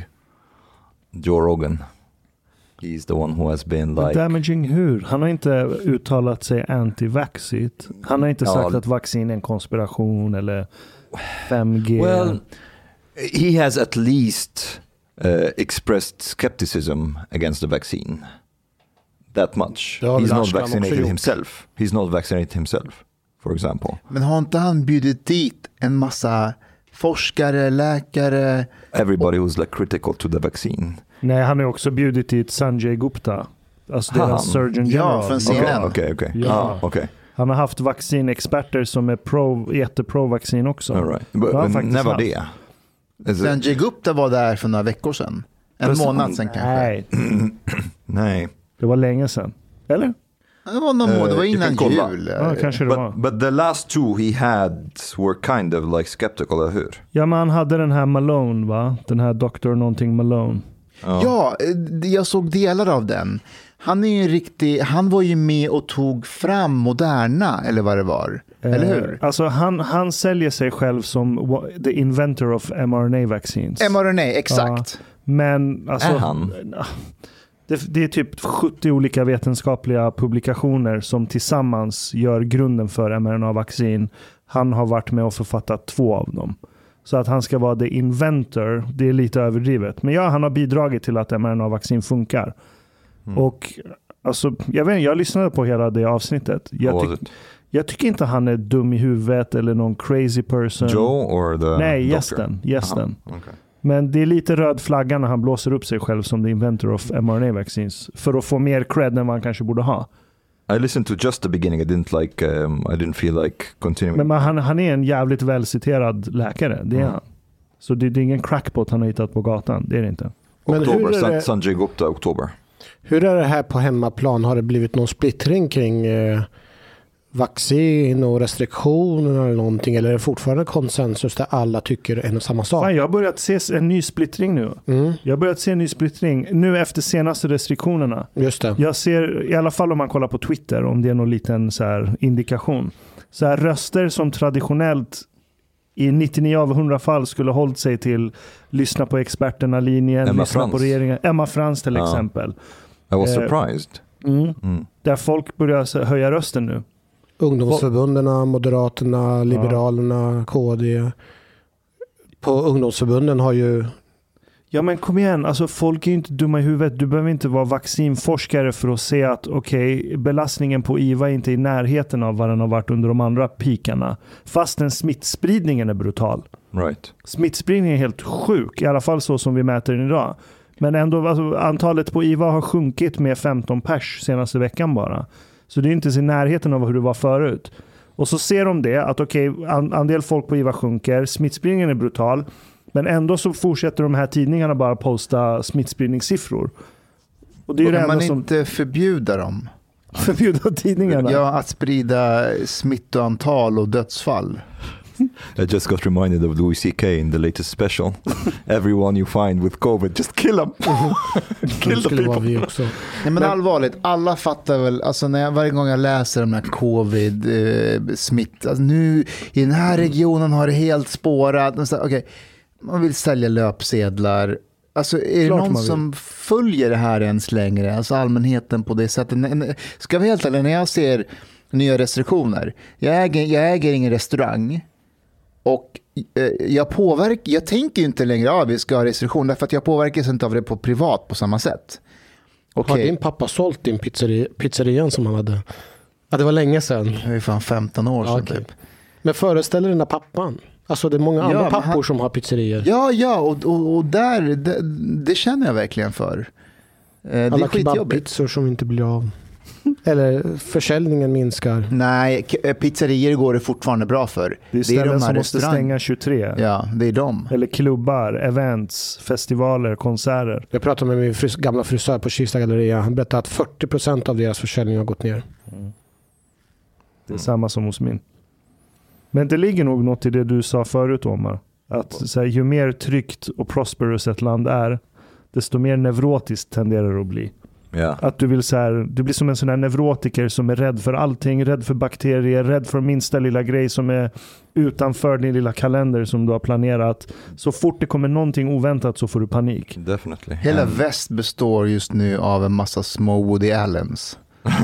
Joe Rogan. He's the one who has been like... Damaging hur? Han har inte uttalat sig anti-vaxit. Han har inte Ja. sagt att vaccin är en konspiration eller fem G. Well, he has at least uh, expressed skepticism against the vaccine. That much. Det har He's väl not Ashkan också vaccinated gjort. himself. He's not vaccinated himself, for example. Men har inte han bjudit dit en massa forskare, läkare? Everybody was like critical to the vaccine. Nej, han har också bjudit dit Sanjay Gupta. Alltså Han? deras surgeon Ja, general. från C N N. Okej, okej. Ja. Ah, okay. Han har haft vaccinexperter som är pro, jättepro-vaccin också. All right. But, Ja, but faktiskt never haft. det. Is it- Sanjay Gupta var där för några veckor sedan. En Precis. månad sedan kanske. Nej, Nej. det var länge sedan. Eller? Det var någon månad, det var Eh, du innan kan kolla. jul. Ja, kanske det var. But, but the last two he had were kind of like skeptical, eller hur? Ja, men han hade den här Malone, va? Den här doktor någonting Malone. Ja, eh, jag såg delar av den. Han är ju en riktig, han var ju med och tog fram Moderna, eller vad det var. Eller hur? Eh, alltså han, han säljer sig själv som wa- the inventor of mRNA vaccines. mRNA, exakt. Men alltså, Är han? Det, det är typ sjuttio olika vetenskapliga publikationer som tillsammans gör grunden för mRNA-vaccin. Han har varit med och författat två av dem. Så att han ska vara the inventor, det är lite överdrivet. Men ja, han har bidragit till att mRNA-vaccin funkar. Mm. Och alltså, jag vet inte, jag lyssnade på hela det avsnittet. Jag, What was tyck, it? jag tycker inte han är dum i huvudet eller någon crazy person. Joe or the Nej, doctor? gästen. gästen. Aha, okay. Men det är lite röd flagga när han blåser upp sig själv som the inventor of mRNA vaccines. För att få mer cred än vad han kanske borde ha. I listened to just the beginning. I didn't like. Um, I didn't feel like continuing. Men man, han, han är en jävligt välciterad läkare. Det är Mm. han. Så det, det är ingen crackpot han har hittat på gatan. Det är det inte. Men hur Oktober, är San- det- Sanjay Gupta, oktober. Hur är det här på hemmaplan? Har det blivit någon splittring kring eh, vaccin och restriktioner eller någonting? Eller är det fortfarande konsensus där alla tycker en och samma sak? Fan, jag har börjat se en ny splittring nu. Mm, Jag har börjat se en ny splittring nu efter senaste restriktionerna. just det. Jag ser, i alla fall om man kollar på Twitter, om det är någon liten så här indikation. Så här röster som traditionellt i nittionio av hundra fall skulle hållit sig till lyssna på experterna-linjen, Emma lyssna Frans. på regeringen. Emma Frans till Ja. exempel. I was Eh, surprised. Mm. Mm. Där folk börjar så- höja rösten nu. Ungdomsförbunden, Moderaterna, Liberalerna, K D. På ungdomsförbunden har ju Ja men kom igen, alltså folk är ju inte dumma i huvudet. Du behöver inte vara vaccinforskare för att se att okej, okay, belastningen på I V A är inte i närheten av vad den har varit under de andra pikarna. Fast den smittspridningen är brutal. Right. Smittspridningen är helt sjuk, i alla fall så som vi mäter den idag. Men ändå, alltså, antalet på I V A har sjunkit med femton pers senaste veckan bara. Så det är inte i närheten av hur det var förut. Och så ser de det, att okej, okay, andel folk på I V A sjunker, smittspridningen är brutal. Men ändå så fortsätter de här tidningarna bara posta smittspridningssiffror. Och det är ju kan man som... inte förbjuda dem? Förbjuda tidningarna? Ja, att sprida smittoantal och dödsfall. I just got reminded of Louis C K in the latest special. Everyone you find with COVID, just kill them. Kill the people. Vi också. Nej, men, men allvarligt, alla fattar väl, alltså när jag, varje gång jag läser de här covid eh, smitt, alltså nu i den här regionen har det helt spårat. Okej, okay, man vill sälja löpsedlar. Alltså är Klart det någon som följer det här ens längre? Alltså allmänheten på det sättet. Ska vi helt ärligt, när jag ser nya restriktioner, jag äger, jag äger ingen restaurang. Och eh, jag påverkar, jag tänker ju inte längre att vi ska ha restriktioner för att jag påverkas inte av det på privat på samma sätt. Okay. Har din pappa sålt din pizzeri, pizzerian som han hade? Ja, det var länge sedan. Det är fan femton år sedan. Okay. Typ. Men föreställer den där pappan? Alltså det är många andra ja, pappor han, som har pizzerier. Ja, ja, och, och, och där, det, det känner jag verkligen för. Eh, Alla kebabpizzor som inte blir av. Eller försäljningen minskar. Nej, pizzerier går det fortfarande bra för. Det är ställen det är de som måste stänga tjugotre. Ja, det är de. Eller klubbar, events, festivaler, konserter. Jag pratade med min frys- gamla frisör på Kista galleria. Han berättade att fyrtio procent av deras försäljning har gått ner. Mm. Det är samma som hos min. Men det ligger nog något i det du sa förut, Omar. Att så här, ju mer tryggt och prosperous ett land är, desto mer neurotiskt tenderar det att bli. Yeah. Att du vill så här, du blir som en sån här neurotiker som är rädd för allting, rädd för bakterier, rädd för minsta lilla grej som är utanför din lilla kalender som du har planerat. Så fort det kommer någonting oväntat så får du panik. Definitely. Hela um... väst består just nu av en massa små Woody Allens.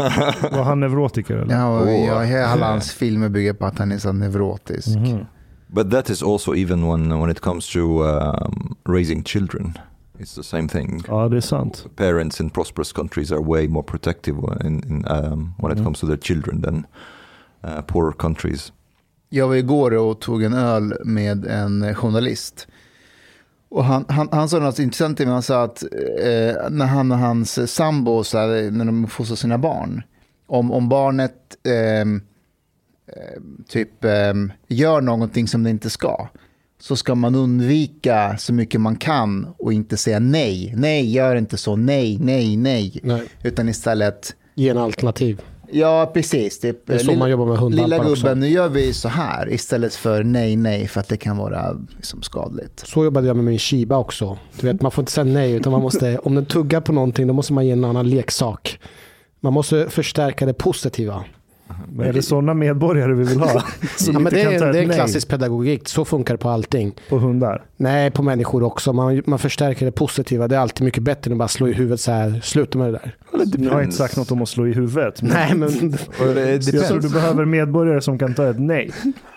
Var han neurotiker eller? Ja, och ja, hela hans filmer bygger på att han är så neurotisk. Mm-hmm. But that is also even when when it comes to um, raising children. It's the same thing. Ja, det är sant. Parents in prosperous countries are way more protective in, in, um, when it mm. comes to their children than uh, poorer countries. Jag var igår och tog en öl med en journalist. Och han, han, han sa något intressant till mig. Han sa att eh, när han och hans sambo, så här, när de fostrar sina barn, om, om barnet eh, typ eh, gör någonting som det inte ska, så ska man undvika så mycket man kan och inte säga nej. Nej, gör inte så. Nej, nej, nej. nej. Utan istället... Ge en alternativ. Ja, precis. Det, det är så man jobbar med hundvalpar lilla gubben, också. Nu gör vi så här istället för nej, nej, för att det kan vara liksom skadligt. Så jobbade jag med min Shiba också. Du vet, man får inte säga nej, utan man måste, om den tuggar på någonting, då måste man ge en annan leksak. Man måste förstärka det positiva. Men är det sådana medborgare vi vill ha? Ja, men det, är, det är en klassisk pedagogik. Så funkar det på allting. På hundar? Nej, på människor också. Man, man förstärker det positiva. Det är alltid mycket bättre än att bara slå i huvudet så här. Sluta med det där. Du har inte sagt något om att slå i huvudet. Men... Nej, men... Jag tror du behöver medborgare som kan ta ett nej.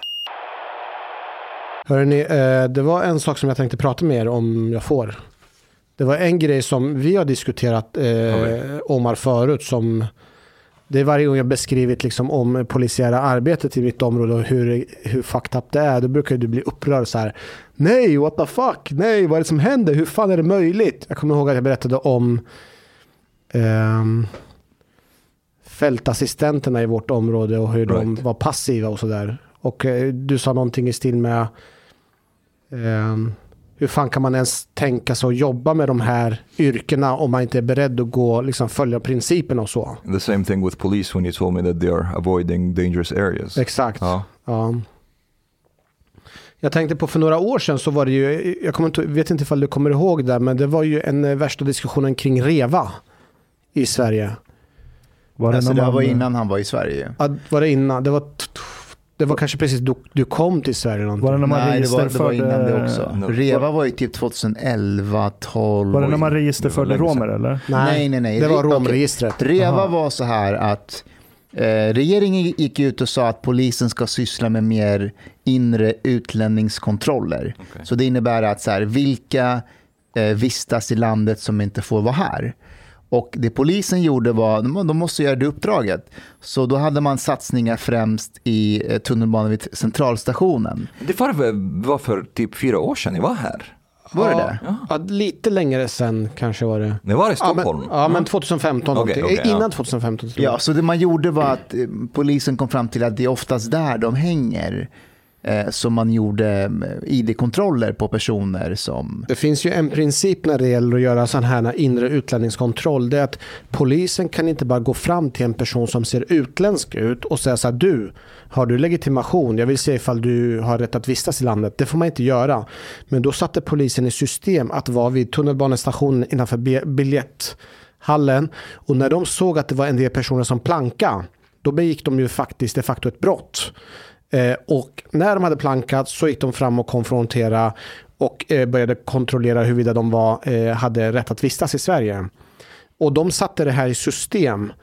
Hörrni, det var en sak som jag tänkte prata med er om jag får. Det var en grej som vi har diskuterat eh, Omar förut som... Det är varje gång jag beskrivit liksom om polisiära arbetet i mitt område och hur, hur fucked up det är. Då brukar du bli upprörd så här. Nej, what the fuck? Nej, vad är det som händer? Hur fan är det möjligt? Jag kommer ihåg att jag berättade om eh, fältassistenterna i vårt område och hur right. de var passiva och sådär. Och eh, du sa någonting i stil med eh, hur fan kan man ens tänka sig att jobba med de här yrkena om man inte är beredd att gå, liksom följa principerna och så. The same thing with police when you told me that they are avoiding dangerous areas. Exakt. Ja. Ja. Jag tänkte på för några år sedan så var det ju, jag kommer inte, vet inte ifall du kommer ihåg det, men det var ju en värsta diskussionen kring REVA i Sverige. Var det, alltså, det man, var innan han var i Sverige? Ja, var det innan? Det var... Det var kanske precis du, du kom till Sverige någonting. Var det när man Nej, det var, det var innan det också. No. Reva var ju typ tjugoelva tolv. Var det när man registerförde romer eller? Nej, nej, nej. Det var romregistret. Okay. Reva Aha. var så här att eh, regeringen gick ut och sa att polisen ska syssla med mer inre utlänningskontroller. Okay. Så det innebär att så här, vilka eh, vistas i landet som inte får vara här. Och det polisen gjorde var, de måste göra det uppdraget. Så då hade man satsningar främst i eh, tunnelbanan vid centralstationen. Det var, var för typ fyra år sedan jag var här. Var det ja, det? Ja. Ja, lite längre sen kanske var det. Det var i Stockholm. Ja, men, ja, men tjugohundrafemton. Okay, okay, innan ja. tjugohundrafemton. Ja, så det man gjorde var att eh, polisen kom fram till att det är oftast där de hänger. Eh, så man gjorde I D-kontroller på personer som... Det finns ju en princip när det gäller att göra sån här inre utlänningskontroll. Det är att polisen kan inte bara gå fram till en person som ser utländsk ut och säga så här: du, har du legitimation? Jag vill se ifall du har rätt att vistas i landet. Det får man inte göra. Men då satte polisen i system att vara vid tunnelbanestationen innanför biljetthallen. Och när de såg att det var en del personer som planka, då begick de ju faktiskt de facto ett brott. Eh, och när de hade plankat så gick de fram och konfrontera och eh, började kontrollera huruvida de var, eh, hade rätt att vistas i Sverige. Och de satte det här i system.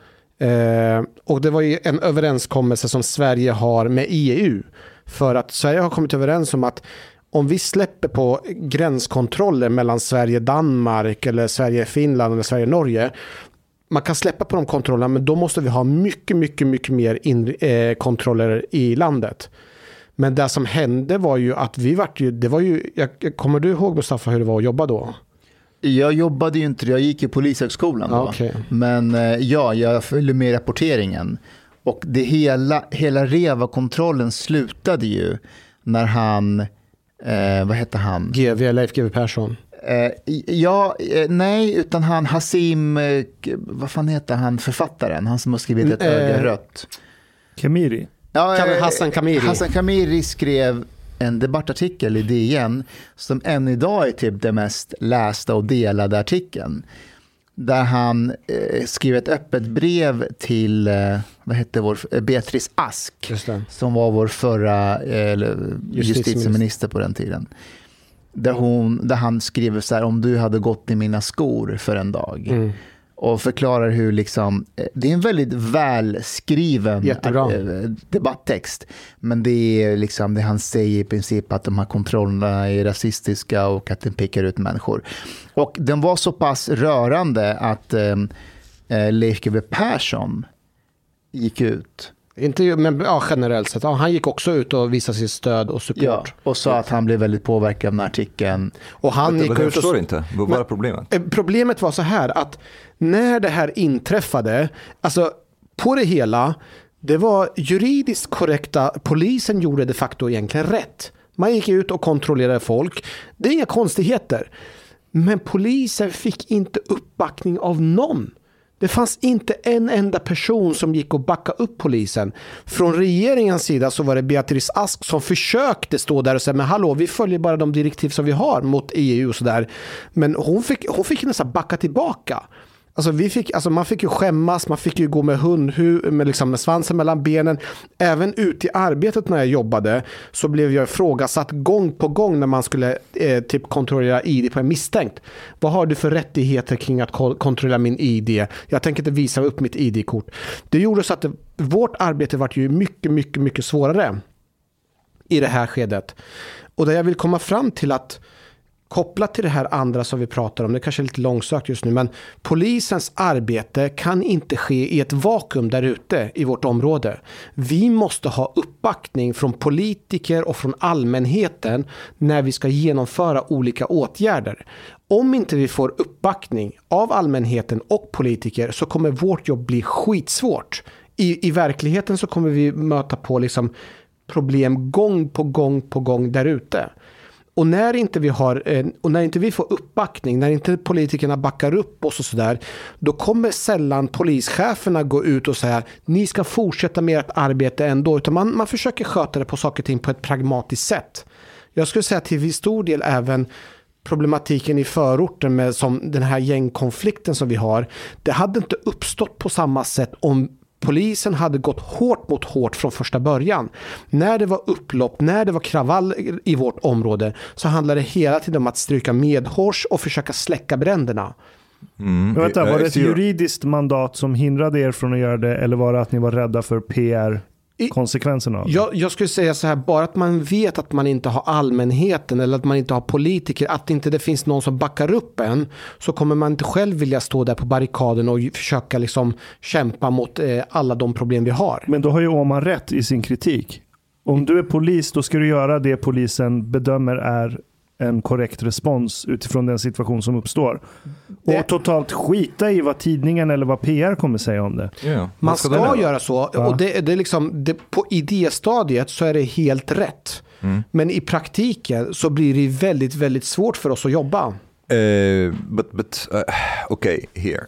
Eh, och det var ju en överenskommelse som Sverige har med E U. För att Sverige har kommit överens om att om vi släpper på gränskontroller mellan Sverige-Danmark eller Sverige-Finland eller Sverige-Norge, man kan släppa på de kontrollerna, men då måste vi ha mycket, mycket, mycket mer in, eh, kontroller i landet. Men det som hände var ju att vi vart ju, det var ju, jag, kommer du ihåg Mustafa hur det var att jobba då? Jag jobbade ju inte, jag gick i polishögskolan då. Ja, okay. Men eh, ja, jag följde med rapporteringen. Och det hela, hela Reva-kontrollen slutade ju när han, eh, vad hette han? G V, Leif G W Persson. Eh, ja, eh, nej, utan han Hassim, eh, vad fan heter han, författaren, han som har skrivit Ett öga eh, rött. Kamiri. Ja, eh, Hassan Kamiri. Hassan Kamiri skrev en debattartikel i D N som än idag är typ det mest lästa och delade artikeln. Där han eh, skrev ett öppet brev till eh, vad hette vår, eh, Beatrice Ask, som var vår förra eh, justitieminister på den tiden. Där, hon, där han skriver så här: om du hade gått i mina skor för en dag. Mm. Och förklarar hur liksom, det är en väldigt välskriven Jättebra. debatttext. Men det är liksom det han säger i princip, att de här kontrollerna är rasistiska och att den pekar ut människor. Och den var så pass rörande att eh, Leif G W Persson gick ut. Inte, men ja, generellt sett. Ja, han gick också ut och visade sitt stöd och support. Ja, och sa att han blev väldigt påverkad av den här artikeln. Och han jag, gick jag ut förstår och, inte. Vad var problemet? Problemet var så här att när det här inträffade, alltså på det hela, det var juridiskt korrekta. Polisen gjorde de facto egentligen rätt. Man gick ut och kontrollerade folk. Det är inga konstigheter. Men polisen fick inte uppbackning av någon. Det fanns inte en enda person som gick och backa upp polisen. Från regeringens sida så var det Beatrice Ask som försökte stå där och säga: men hallå, vi följer bara de direktiv som vi har mot E U och sådär. Men hon fick, hon fick nästan backa tillbaka. Alltså, vi fick, alltså man fick ju skämmas, man fick ju gå med hund, med, liksom med svansen mellan benen. Även ut i arbetet när jag jobbade så blev jag ifrågasatt gång på gång när man skulle eh, typ kontrollera I D på en misstänkt. Vad har du för rättigheter kring att ko- kontrollera min I D? Jag tänker inte visa upp mitt I D-kort. Det gjorde så att det, vårt arbete var ju mycket, mycket, mycket svårare i det här skedet. Och där jag vill komma fram till att kopplat till det här andra som vi pratar om, det kanske är lite långsökt just nu, men polisens arbete kan inte ske i ett vakuum där ute i vårt område. Vi måste ha uppbackning från politiker och från allmänheten när vi ska genomföra olika åtgärder. Om inte vi får uppbackning av allmänheten och politiker så kommer vårt jobb bli skitsvårt. I, i verkligheten så kommer vi möta på liksom problem gång på gång på gång där ute. Och när inte vi har och när inte vi får uppbackning, när inte politikerna backar upp oss och så där, då kommer sällan polischeferna gå ut och säga: ni ska fortsätta med ert arbete ändå, utan man, man försöker sköta det på saker och ting på ett pragmatiskt sätt. Jag skulle säga till viss stor del även problematiken i förorten med som den här gängkonflikten som vi har, det hade inte uppstått på samma sätt om polisen hade gått hårt mot hårt från första början. När det var upplopp, när det var kravall i vårt område, så handlade det hela tiden om att stryka medhårs och försöka släcka bränderna. Mm. Men vänta, var det ett juridiskt mandat som hindrade er från att göra det, eller var det att ni var rädda för P R? konsekvenserna av det. Jag, jag skulle säga så här, bara att man vet att man inte har allmänheten eller att man inte har politiker, att inte det finns någon som backar upp en, så kommer man inte själv vilja stå där på barrikaden och försöka liksom kämpa mot eh, alla de problem vi har. Men då har ju Åman rätt i sin kritik. Om du är polis, då ska du göra det polisen bedömer är en korrekt respons utifrån den situation som uppstår. Det... Och totalt skita i vad tidningen eller vad P R kommer säga om det. Yeah. Man ska, ska göra så. Ja. Och det, det är liksom, det, på idéstadiet så är det helt rätt. Mm. Men i praktiken så blir det väldigt, väldigt svårt för oss att jobba. Uh, but, but uh, okay, here.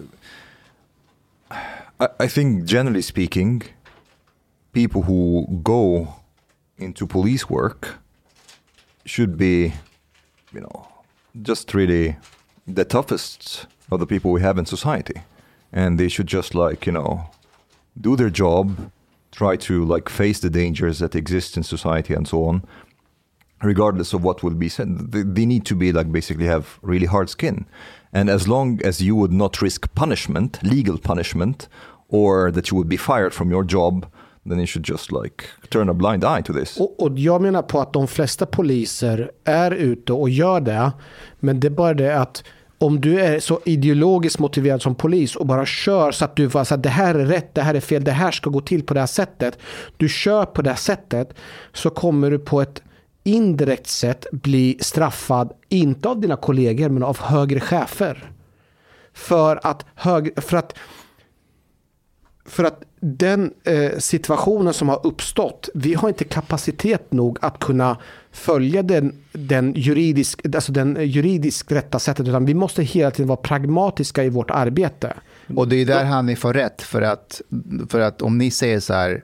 I, I think generally speaking, people who go into police work should be, you know, just really the toughest of the people we have in society. And they should just like, you know, do their job, try to like face the dangers that exist in society and so on, regardless of what will be said. They, they need to be like basically have really hard skin. And as long as you would not risk punishment, legal punishment, or that you would be fired from your job, then you should just like turn a blind eye to this. Och, och jag menar på att de flesta poliser är ute och gör det, men det är bara det att om du är så ideologiskt motiverad som polis och bara kör så att du får säga att det här är rätt, det här är fel, det här ska gå till på det här sättet. Du kör på det här sättet, så kommer du på ett indirekt sätt bli straffad, inte av dina kollegor men av högre chefer. För att hög, för att För att den eh, situationen som har uppstått, vi har inte kapacitet nog att kunna följa den, den, juridisk, alltså den juridiskt rätta sättet, utan vi måste hela tiden vara pragmatiska i vårt arbete. Och det är där han får rätt, för att, för att om ni säger så här,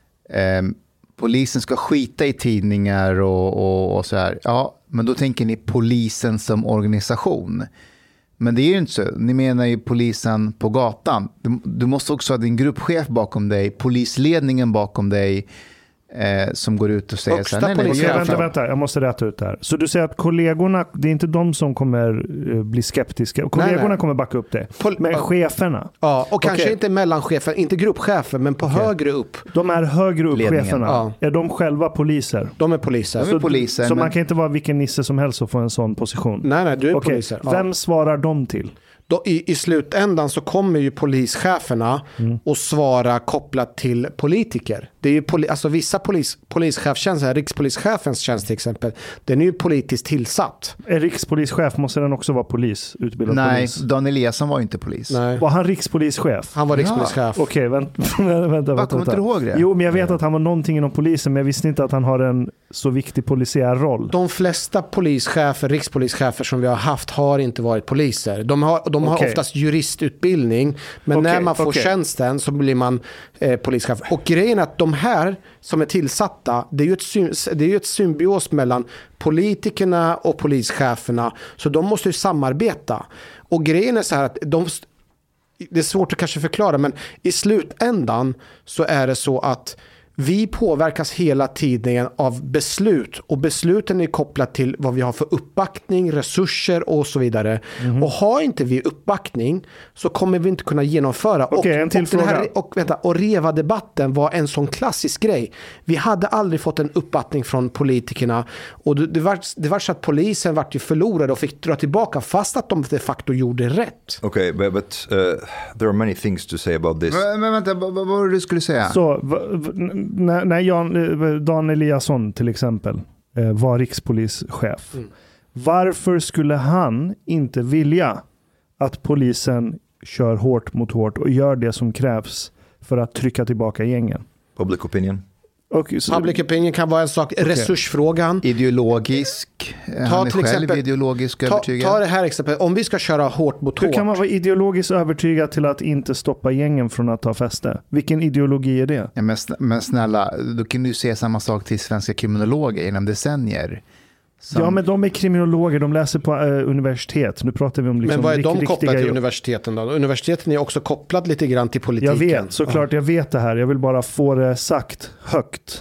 eh, polisen ska skita i tidningar och, och, och så här, ja, men då tänker ni polisen som organisation. Men det är ju inte så. Ni menar ju polisen på gatan. Du, du måste också ha din gruppchef bakom dig, polisledningen bakom dig, eh, som går ut och säger så här, nej, nej, okay, vänta, vänta, jag måste rätta ut det här. Så du säger att kollegorna, det är inte de som kommer uh, bli skeptiska. Kollegorna nej, nej. kommer backa upp det. Pol- men cheferna. Ja, och kanske okay. inte mellanchefer, inte gruppchefer, men på okay. högre upp. De är högre upp, ledningen. cheferna. Ja. Är de själva poliser? De är poliser. De är poliser. Så, så men... man kan inte vara vilken nisse som helst och få en sån position. Nej, nej, du är okay. poliser. Ja. Vem svarar de till? Då, i, I slutändan så kommer ju polischeferna mm. och svara kopplat till politiker. Det är ju poli, alltså vissa polis, polischefstjänster, rikspolischefens tjänst till exempel, den är ju politiskt tillsatt. En rikspolischef, måste den också vara polis, utbildad Nej, polis? Nej, Dan Eliasson var inte polis. Nej. Var han rikspolischef? Han var rikspolischef. Ja. Okej, vänta, vänta, vänta. Vad kommer inte du ihåg det? Jo, men jag vet att han var någonting inom polisen, men jag visste inte att han har en så viktig polisiär roll. De flesta polischefer, rikspolischefer som vi har haft har inte varit poliser. De har, de har okay. oftast juristutbildning, men okay, när man får okay. tjänsten så blir man eh, polischef. Och grejen är att de här som är tillsatta, det är ju ett, det är ju ett symbios mellan politikerna och polischeferna, så de måste ju samarbeta. Och grejen är så här att de, det är svårt att kanske förklara, men i slutändan så är det så att vi påverkas hela tiden av beslut, och besluten är kopplat till vad vi har för uppbackning, resurser och så vidare. Mm. Och har inte vi uppbackning så kommer vi inte kunna genomföra. Okay, och, en till och, den här, och, vänta, och Reva-debatten var en sån klassisk grej. Vi hade aldrig fått en uppbackning från politikerna, och det, det, var, det var så att polisen var ju förlorade och fick dra tillbaka fast att de de facto gjorde rätt. Okej, okay, but, but uh, there are many things to say about this. Men, men vänta, vad, vad var det du skulle säga? Så, v, v, när, när Jan, Dan Eliasson till exempel eh, var rikspolischef, mm. varför skulle han inte vilja att polisen kör hårt mot hårt och gör det som krävs för att trycka tillbaka gängen? Public opinion. Okay, så, Public opinion kan vara en sak, okay. Resursfrågan. Ideologisk. Ta han är till själv exempel, ideologisk ta, övertygad. Ta det här exempel, om vi ska köra hårt mot Hur hårt. kan man vara ideologiskt övertygad till att inte stoppa gängen från att ta fäste? Vilken ideologi är det? Ja, men, men snälla, då kan du säga samma sak till svenska kriminologer genom decennier. Som... Ja, men de är kriminologer, de läser på uh, universitet. Nu pratar vi om liksom men vad är de kopplade till jobb. Universiteten då? Universiteten är också kopplat lite grann till politiken. Jag vet, såklart jag vet det här. Jag vill bara få det sagt högt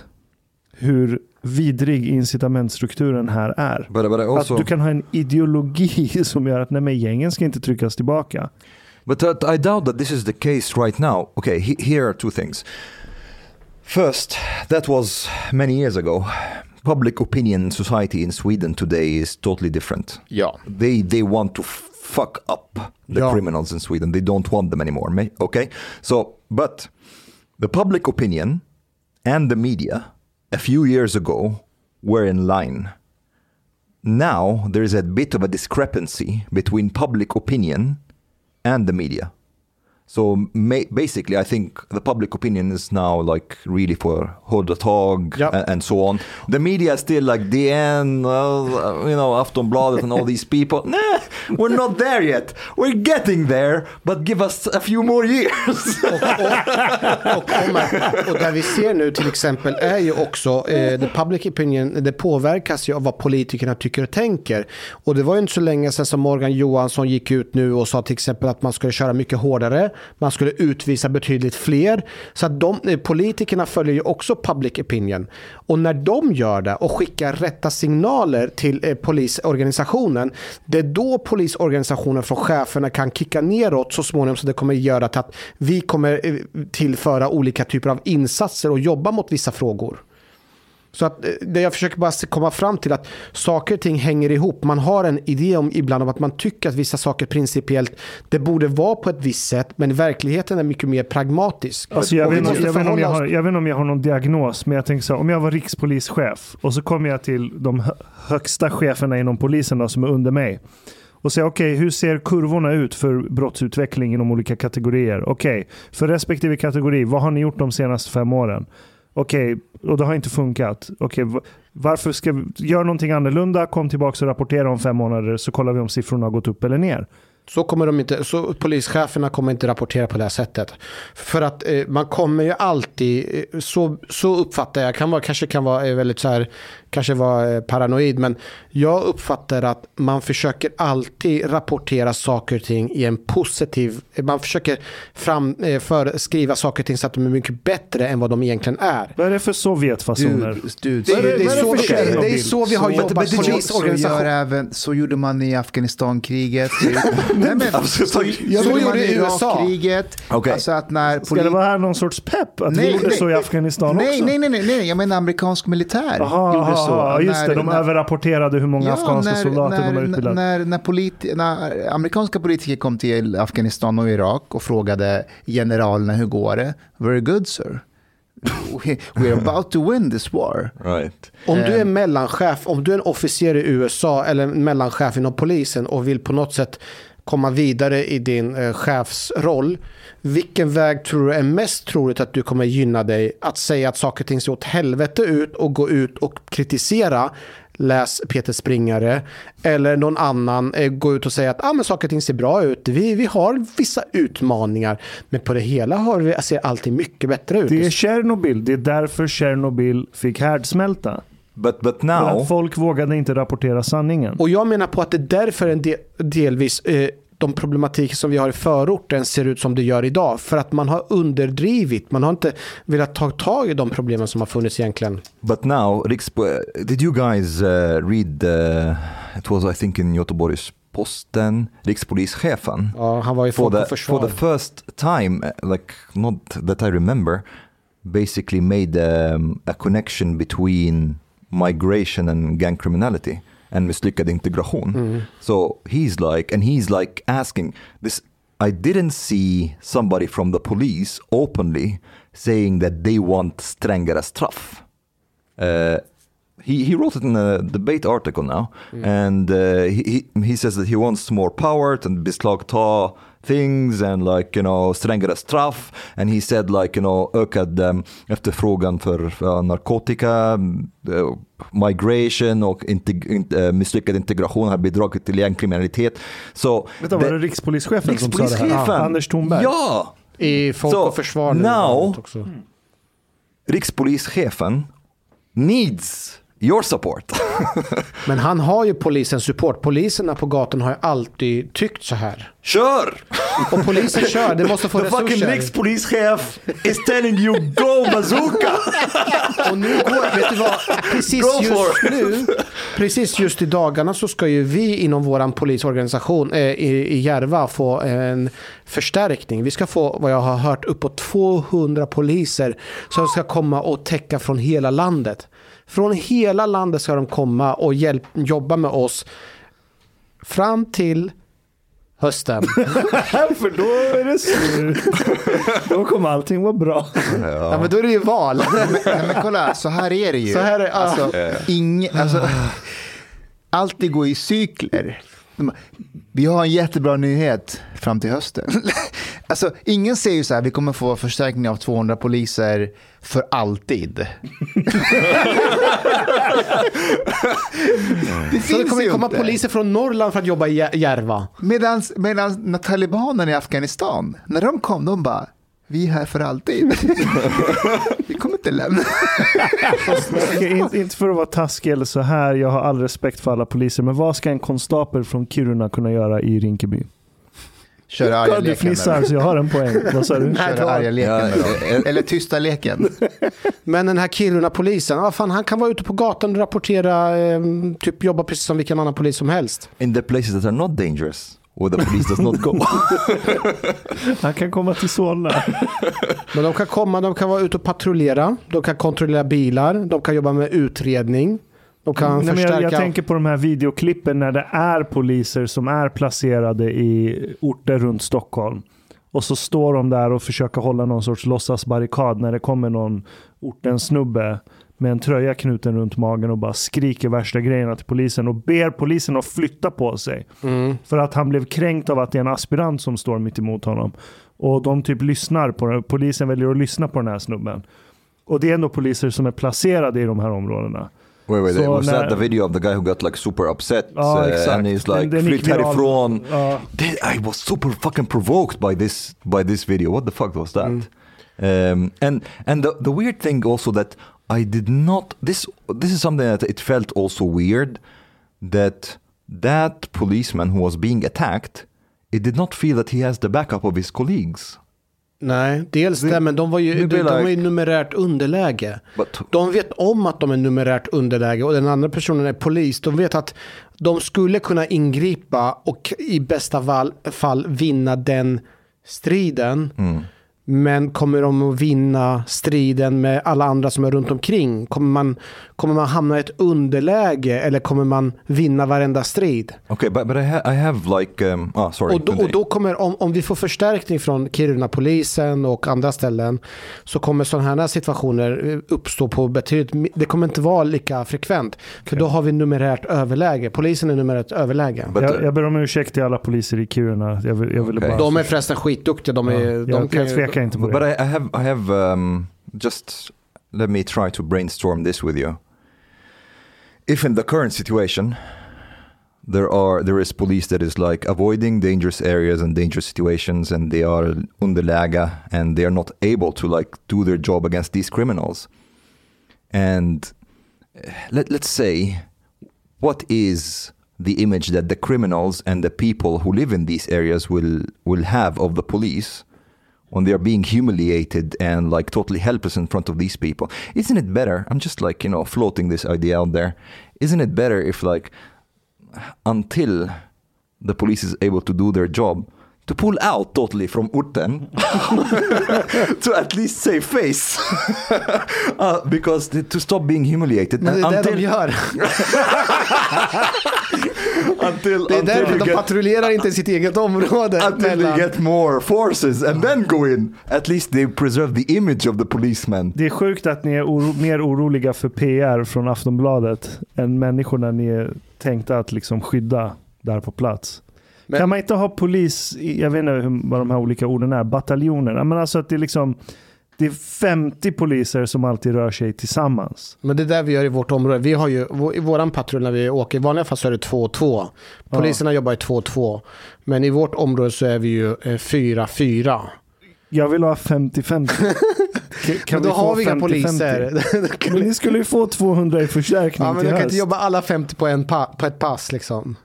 hur vidrig incitamentstrukturen här är. But, but also... Att du kan ha en ideologi som gör att nej, men gängen ska inte tryckas tillbaka. But uh, I doubt that this is the case right now. Okay, he, here are two things. First, that was many years ago. Public opinion society in Sweden today is totally different. Ja. They they want to f- fuck up the Ja. criminals in Sweden. They don't want them anymore. ma- Okay, so but the public opinion and the media a few years ago were in line. Now there is a bit of a discrepancy between public opinion and the media. So ma- basically, I think the public opinion is now like really for Hårda Tag Yep. and, and so on. The media is still like D N, uh, you know, Aftonbladet and all these people. Nah, we're not there yet. We're getting there, but give us a few more years. Och, och, och, och, och där vi ser nu till exempel är ju också eh, the public opinion, det påverkas ju av vad politikerna tycker och tänker. Och det var ju inte så länge sedan som Morgan Johansson gick ut nu och sa till exempel att man skulle köra mycket hårdare, man skulle utvisa betydligt fler. Så att de, eh, politikerna följer ju också public opinion. Och när de gör det och skickar rätta signaler till eh, polisorganisationen, det är då polisorganisationen från cheferna kan kicka neråt så småningom, så det kommer göra att vi kommer eh, tillföra olika typer av insatser och jobba mot vissa frågor. Så att det jag försöker bara komma fram till att saker och ting hänger ihop. Man har en idé om ibland om att man tycker att vissa saker principiellt det borde vara på ett visst sätt, men verkligheten är mycket mer pragmatisk. Alltså jag, Och vi vet, måste jag, vet inte om jag, förhålla har, oss- jag vet inte om jag har någon diagnos, men jag tänker så här, om jag var rikspolischef och så kommer jag till de hö- högsta cheferna inom polisen då, som är under mig och säger okej, okay, hur ser kurvorna ut för brottsutveckling inom olika kategorier? Okej, okay, för respektive kategori, vad har ni gjort de senaste fem åren? Okej, okay, och det har inte funkat. Okej, okay, varför ska vi göra någonting annorlunda? Kom tillbaka och rapportera om fem månader så kollar vi om siffrorna har gått upp eller ner. Så kommer de inte, så polischeferna kommer inte rapportera på det här sättet. För att eh, man kommer ju alltid, eh, så, så uppfattar jag, kan vara, kanske kan vara eh, väldigt så här, kanske vara eh, paranoid, men jag uppfattar att man försöker alltid rapportera saker och ting i en positiv, eh, man försöker fram, eh, för, skriva saker och ting så att de är mycket bättre än vad de egentligen är. Vad är det för Sovjetfasoner? Du, Det, är- det, är så, för det, det är så vi har Så- jobbat men det- så, så, polisorganisation. gör även, så gjorde man i Afghanistankriget. Nej, men, Alltså, så, jag så gjorde gjorde man i i U S A. Irakkriget. Okej. Alltså att när Ska det vara här någon sorts pepp? Att vi gjorde så i Afghanistan nej, också? nej, nej, nej, nej, jag menar amerikansk militär Aha, gjorde aha, så. aha, just När- det, de när- överrapporterade hur många afghanska när, soldater när, de har utbildat. När, när, politi- när amerikanska politiker kom till Afghanistan och Irak och frågade generalerna hur går det? Very good, sir. We, we're about to win this war. Right. Om du är mellanchef, om du är en officer i U S A eller en mellanchef inom polisen och vill på något sätt komma vidare i din eh, chefsroll, vilken väg tror du är mest troligt att du kommer gynna dig? Att säga att saker och ting ser åt helvete ut och gå ut och kritisera, läs Peter Springare, eller någon annan eh, gå ut och säga att ah, men saker och ting ser bra ut, vi, vi har vissa utmaningar, men på det hela har vi, ser alltid mycket bättre ut. Det är Tjernobyl, det är därför Tjernobyl fick härdsmälta. But but För now att folk vågade inte rapportera sanningen. Och jag menar på att det är därför en del, delvis eh, de problematik som vi har i förorten ser ut som det gör idag. För att man har underdrivit, man har inte velat ta tag i de problemen som har funnits egentligen. But now, Rikspo- did you guys uh, read, uh, it was I think in Göteborgs Posten, rikspolischefen? Ja, han var ju For folk på the, försvar. for the first time, uh, like not that I remember, basically made um, a connection between migration and gang criminality and misslyckad integration. Mm. So he's like, and he's like asking this, I didn't see somebody from the police openly saying that they want strängare straff. Uh, he, he wrote it in a debate article now, and uh, he, he he says that he wants more power to beslagta things and like, you know, strängare straff, and he said like, you know, ökad um, efterfrågan för uh, narkotika, uh, migration och integ- in, uh, misslyckad integration har bidragit till gängkriminalitet. Så Vet du, var det rikspolischefen som sa det här? rikspolischefen, Ja, Anders Thornberg. ja! I folk So, och försvar nu now- också. Rikspolischefen needs your support. Men han har ju polisens support. Poliserna på gatan har ju alltid tyckt så här. Kör! Och polisen kör, det måste få The resurser. fucking next polischef is telling you go bazooka! Och nu går, vet du vad, precis Go just for it. nu, precis just i dagarna så ska ju vi inom våran polisorganisation eh, i, i Järva få en förstärkning. Vi ska få, vad jag har hört, uppåt tvåhundra poliser som ska komma och täcka från hela landet. Från hela landet ska de komma och hjälp, jobba med oss fram till hösten. För då är det slut. Då kommer allting vara bra. Ja, men då är det ju val. Nej, men kolla, så här är det ju. Så här är, alltså, ah. ing, alltså, allt det går i cykler. Vi har en jättebra nyhet fram till hösten. Alltså, ingen säger ju så här, vi kommer få förstärkning av tvåhundra poliser för alltid. Det Så det finns kommer ju komma inte. poliser från Norrland för att jobba i Järva. Medan, medan när talibanerna i Afghanistan, när de kom, de bara, vi är här för alltid. Vi kommer inte lämna. inte, inte för att vara taskig eller så här, jag har all respekt för alla poliser, men vad ska en konstapel från Kiruna kunna göra i Rinkeby? Köra arga Ja, du leken. fnissar så jag har en poäng. Vad sa du? Köra arga leken Ja, med dem. Eller tysta leken. Men den här Kiruna-polisen, ah, fan, han kan vara ute på gatan och rapportera, eh, typ jobba precis som vilken annan polis som helst. In the places that are not dangerous, where the police does not go. Han kan komma till Solna. Men de kan komma, de kan vara ute och patrullera, de kan kontrollera bilar, de kan jobba med utredning, de kan Nej, men förstärka... jag, jag tänker på de här videoklippen när det är poliser som är placerade i orter runt Stockholm. Och så står de där och försöker hålla någon sorts låtsasbarrikad när det kommer någon ortens snubbe med en tröja knuten runt magen och bara skriker värsta grejerna till polisen och ber polisen att flytta på sig. Mm. För att han blev kränkt av att det är en aspirant som står mitt emot honom. Och de typ lyssnar på den. Polisen väljer att lyssna på den här snubben. Och det är ändå poliser som är placerade i de här områdena. Wait, wait, Så was när- that the video of the guy who got like super upset? Ja, uh, exakt. and he's like, Den- den gick flytt viral. härifrån. Ja. That- I was super fucking provoked by this by this video. What the fuck was that? Um, and and the, the weird thing also that I did not, this this is something that it felt also weird, that that policeman who was being attacked, it did not feel that he has the backup of his colleagues. Nej, dels det, men de var ju, det de, blir de var ju like- numerärt underläge. But De vet om att de är numerärt underläge och den andra personen är polis. De vet att de skulle kunna ingripa och i bästa fall, fall vinna den striden. Men kommer de att vinna striden med alla andra som är runt omkring? Kommer man, kommer man hamna i ett underläge eller kommer man vinna varenda strid? okay, but but I, ha- I have like um, oh sorry. Och då, och continue. då kommer, om, om vi får förstärkning från Kiruna-polisen och andra ställen, så kommer sådana här situationer uppstå på betydligt, det kommer inte vara lika frekvent. För då har vi numerärt överläge. Polisen är numerärt överläge. But, Jag, jag ber om ursäkt till alla poliser i Kiruna. Jag, vill, jag ville Okej. bara... De är förresten skitduktiga. De, är, jag, de kan jag ju- tvekar inte på But, but det. I, I have, I have um, just let me try to brainstorm this with you. If in the current situation there are there is police that is like avoiding dangerous areas and dangerous situations, and they are underläge and they are not able to like do their job against these criminals, and uh, let let's say, what is the image that the criminals and the people who live in these areas will will have of the police when they are being humiliated and like totally helpless in front of these people? Isn't it better? I'm just like, you know, floating this idea out there. Isn't it better if like until the police is able to do their job, to pull out totally from orten to at least save face? uh, because the, to stop being humiliated. Men det är det until, de gör. until, Det är until därför you de get- patrullerar inte sitt eget område. until they mellan- get more forces and then go in. At least they preserve the image of the policeman. Det är sjukt att ni är oro, mer oroliga för P R från Aftonbladet än människorna ni är tänkta att liksom skydda där på plats. Men- Kan man inte ha polis, i- jag vet inte hur, vad de här olika orden är, bataljoner. Men alltså att det är liksom, det är femtio poliser som alltid rör sig tillsammans. Men det är där vi gör i vårt område. Vi har ju, i våran patrull när vi åker, i vanliga fall så är det två och två. Poliserna jobbar i två och två. Men i vårt område så är vi ju eh, fyra fyra. Jag vill ha femtio femtio. kan då vi få har vi inga femtio, poliser. femtio? Men ni skulle ju få tvåhundra i förstärkning Ja, men till jag kan höst. inte jobba alla femtio på, en pa- på ett pass liksom.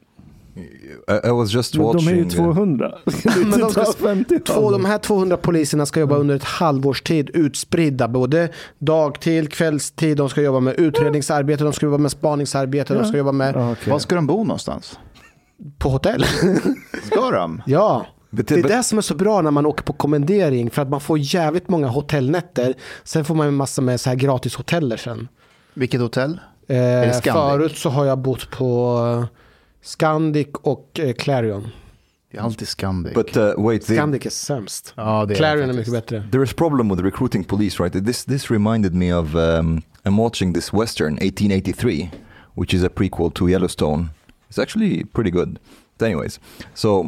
I, I was just Men watching. de är ju tvåhundra. Men de, ska, femtio två, de här tvåhundra poliserna ska jobba under ett halvårs tid utspridda, både dagtid, kvällstid, de ska jobba med utredningsarbete, de ska jobba med spaningsarbete, de ska jobba med Ja, okay. Var ska de bo någonstans? på hotell. Ska de? Ja. But- Det är but- det som är så bra när man åker på kommendering, för att man får jävligt många hotellnätter. Sen får man en massa med så här gratis hoteller sen. Vilket hotell? Eh, det Scandic? förut så har jag bott på Scandic och eh, Clarion. Det är alltid Scandic. But uh, wait, the, Scandic är sämst. ja, det är Clarion är det mycket bättre. there is problem with recruiting police, right? This this reminded me of um, I'm watching this western eighteen eighty-three, which is a prequel to Yellowstone. It's actually pretty good. But anyways, so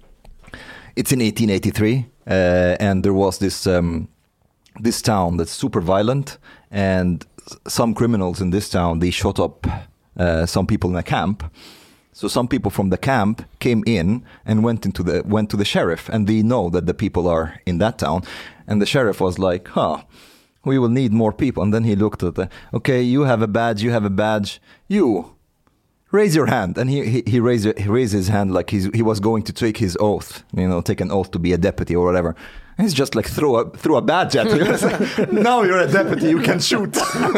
it's in eighteen eighty-three, uh, and there was this um, this town that's super violent, and s- some criminals in this town, they shot up uh, some people in a camp. So some people from the camp came in and went into the went to the sheriff, and they know that the people are in that town, and the sheriff was like, "Huh, we will need more people." And then he looked at the, okay, you have a badge, you have a badge, you raise your hand. And he he, he raised he raised his hand like he's, he was going to take his oath, you know, take an oath to be a deputy or whatever. And he's just like throw a throw a badge at you. Now you're a deputy, you can shoot.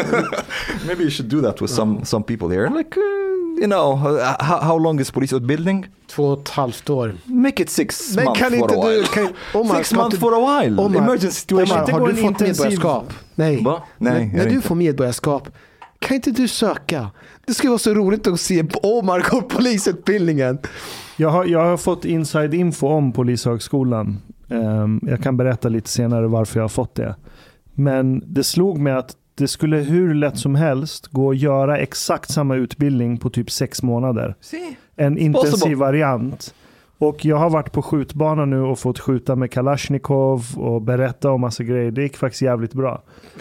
Maybe you should do that with some some people here, like. Uh, You know, uh, how, how long is polisutbildning? Två och ett halvt år. Make it six Men months kan for inte a du... while. Kan, Omar, Six ska months inte- for a while. Omar, Emergency situation. Omar, har gå du en fått intensiv- medborgarskap? Nej. Va? Nej, när jag när vet du inte. får medborgarskap, kan inte du söka? Det skulle vara så roligt att se Omar gå på polisutbildningen. Jag har, jag har fått inside info om Polishögskolan. Um, jag kan berätta lite senare varför jag har fått det. Men det slog mig att det skulle hur lätt som helst gå att göra exakt samma utbildning på typ sex månader. En intensiv possible. variant. Och jag har varit på skjutbana nu och fått skjuta med Kalashnikov och berätta om massa grejer. Det gick faktiskt jävligt bra.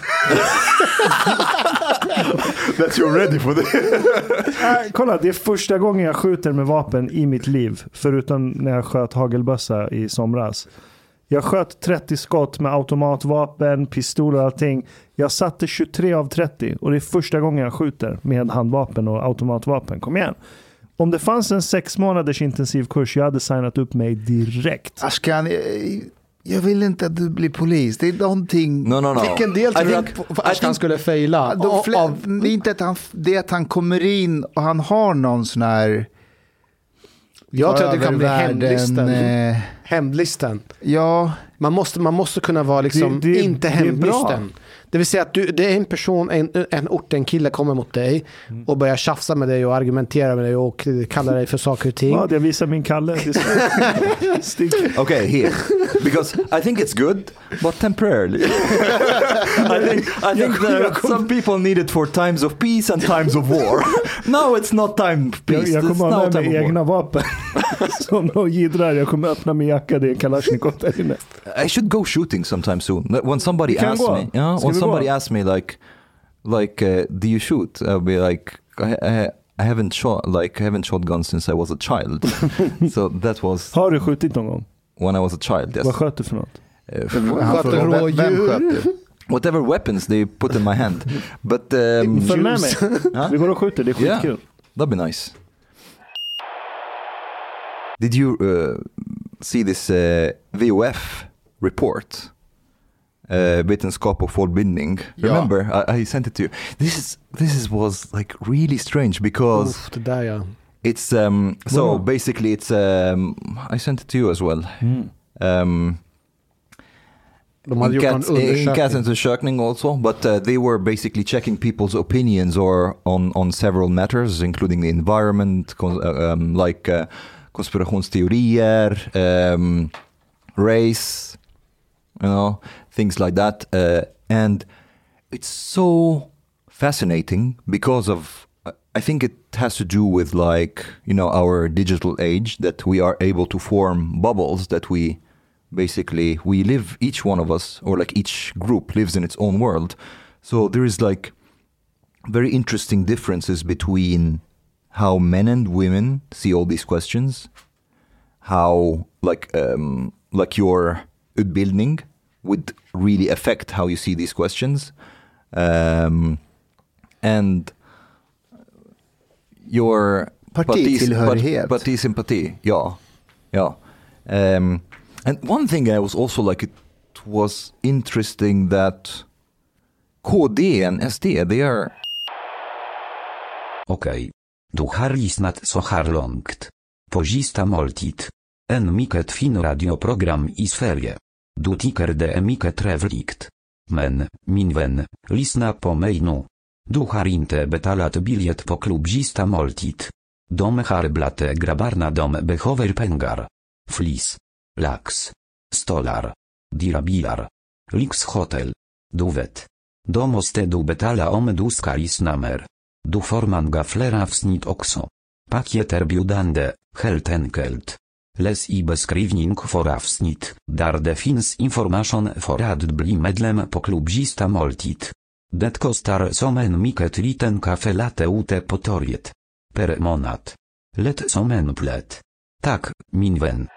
That you're ready for this. Äh, kolla, det är första gången jag skjuter med vapen i mitt liv. Förutom när jag sköt hagelbössa i somras. Jag sköt trettio skott med automatvapen, pistol och allting. Jag satte tjugotre av trettio. Och det är första gången jag skjuter med handvapen och automatvapen. Kom igen. Om det fanns en sex månaders intensivkurs, jag hade signat upp mig direkt. Ashkan, jag, jag vill inte att du blir polis. Det är någonting... No, no, no. Vilken del tror I du think- att Ashkan I think- skulle faila? De Av- fle- av- det är inte att han, det är att han kommer in och han har någon sån här... Jag tror att det kan bli övervärlden, hämndlisten. eh, Hämndlisten. Ja, Man måste, man måste kunna vara liksom Det- det- inte det är hämndlysten. Det vill säga att du, det är en person, en, en ort, en kille kommer mot dig och börjar tjafsa med dig och argumentera med dig och kalla dig för saker och ting. Ja, jag visar min Kalle. Det är stick. Okay, here. Because I think it's good, but temporarily. I think I think that some people need it for times of peace and times of war. Now it's not time of Jag, peace. jag It's kommer ha now med time mig of egna war. vapen. Som någon gidrar. Jag kommer öppna min jacka. Det är en Kalashnikov där inne. I should go shooting sometime soon. When somebody Vi kan asks gå. me, yeah, Ska when vi somebody gå? asks me like, like, uh, do you shoot? I'll be like, I, I, I haven't shot, like, I haven't shot guns since I was a child. So that was Har du skjutit någon gång? when I was a child. Yes. Vad sköt du för något? Uh, han Sköt får, en vem, rådjur. vem sköt du? whatever weapons they put in my hand. But um, Följ med mig. Huh? Vi går och skjuter. Det är Yeah. skitkul. That'd be nice. Did you uh, see this uh, V O F report? Uh, vetenskap och folkbildning. Ja. Remember, I, I sent it to you. This is this is was like really strange because Uff, det där ja. it's um, so Wow. basically it's um, I sent it to you as well. Mm. Um, De hade gjort en Enkäts- undersökning. enkätsundersökning also, but uh, they were basically checking people's opinions or on, on several matters, including the environment, con- uh, um, like uh, konspirationsteorier, um, race, you know, things like that. Uh, and it's so fascinating because of, I think it has to do with like, you know, our digital age, that we are able to form bubbles that we basically we live, each one of us, or like each group lives in its own world. So there is like very interesting differences between how men and women see all these questions, how like um, like your utbildning, would really affect how you see these questions. Um, and your partitillhörighet. Partisympati, ja. ja. Um, and one thing I was also like, it was interesting that K D and S D, they are... Okej. Okay. Du har lyssnat så här långt. På sista måltid. En mycket fin radioprogram i Sverige. Du tycker det är mycket trevligt. Men, min vän, lyssna på mig nu. Du har inte betalat biljett på klubb sista måltid. De har blate grabbarna de behöver pengar. Flis. Lax. Stolar. Dyra bilar. Lyxhotel. Du vet. Då måste du betala om du ska lyssna mer. Du får många fler avsnitt också. Pakieterbjudande, helt enkelt. Läs i beskrivning för avsnitt, där det finns information för att bli medlem på klubb sista måltid. Det kostar som en mycket liten kaffe latte ute på torget. Per månad. Lätt som en plätt. Tack, min vän.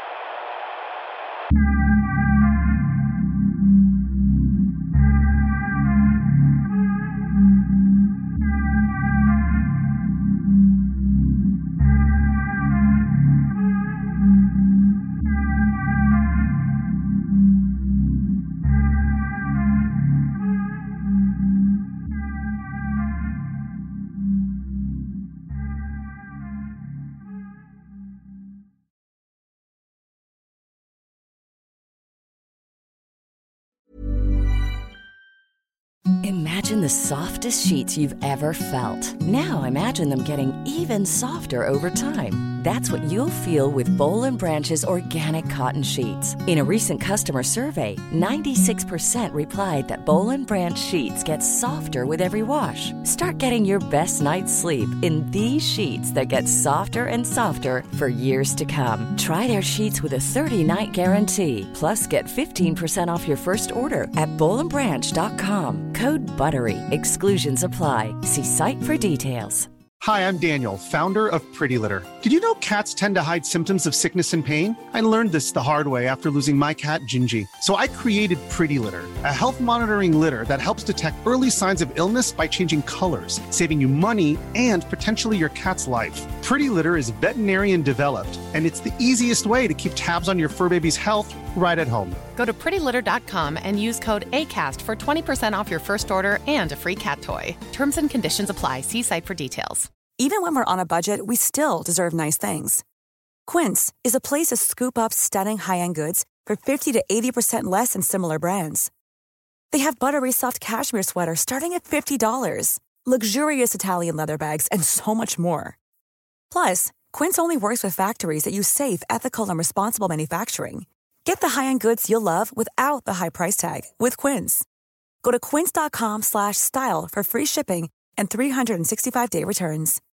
Imagine the softest sheets you've ever felt. Now imagine them getting even softer over time. That's what you'll feel with Boll and Branch's organic cotton sheets. In a recent customer survey, ninety-six percent replied that Boll and Branch sheets get softer with every wash. Start getting your best night's sleep in these sheets that get softer and softer for years to come. Try their sheets with a thirty-night guarantee. Plus, get fifteen percent off your first order at boll and branch dot com. Code BUTTERY. Exclusions apply. See site for details. Hi, I'm Daniel, founder of Pretty Litter. Did you know cats tend to hide symptoms of sickness and pain? I learned this the hard way after losing my cat, Gingy. So I created Pretty Litter, a health monitoring litter that helps detect early signs of illness by changing colors, saving you money and potentially your cat's life. Pretty Litter is veterinarian developed, and it's the easiest way to keep tabs on your fur baby's health right at home. Go to pretty litter dot com and use code ACAST for twenty percent off your first order and a free cat toy. Terms and conditions apply. See site for details. Even when we're on a budget, we still deserve nice things. Quince is a place to scoop up stunning high-end goods for fifty to eighty percent less than similar brands. They have buttery soft cashmere sweaters starting at fifty dollars, luxurious Italian leather bags, and so much more. Plus, Quince only works with factories that use safe, ethical, and responsible manufacturing. Get the high-end goods you'll love without the high price tag with Quince. Go to quince dot com slash style for free shipping and three sixty-five day returns.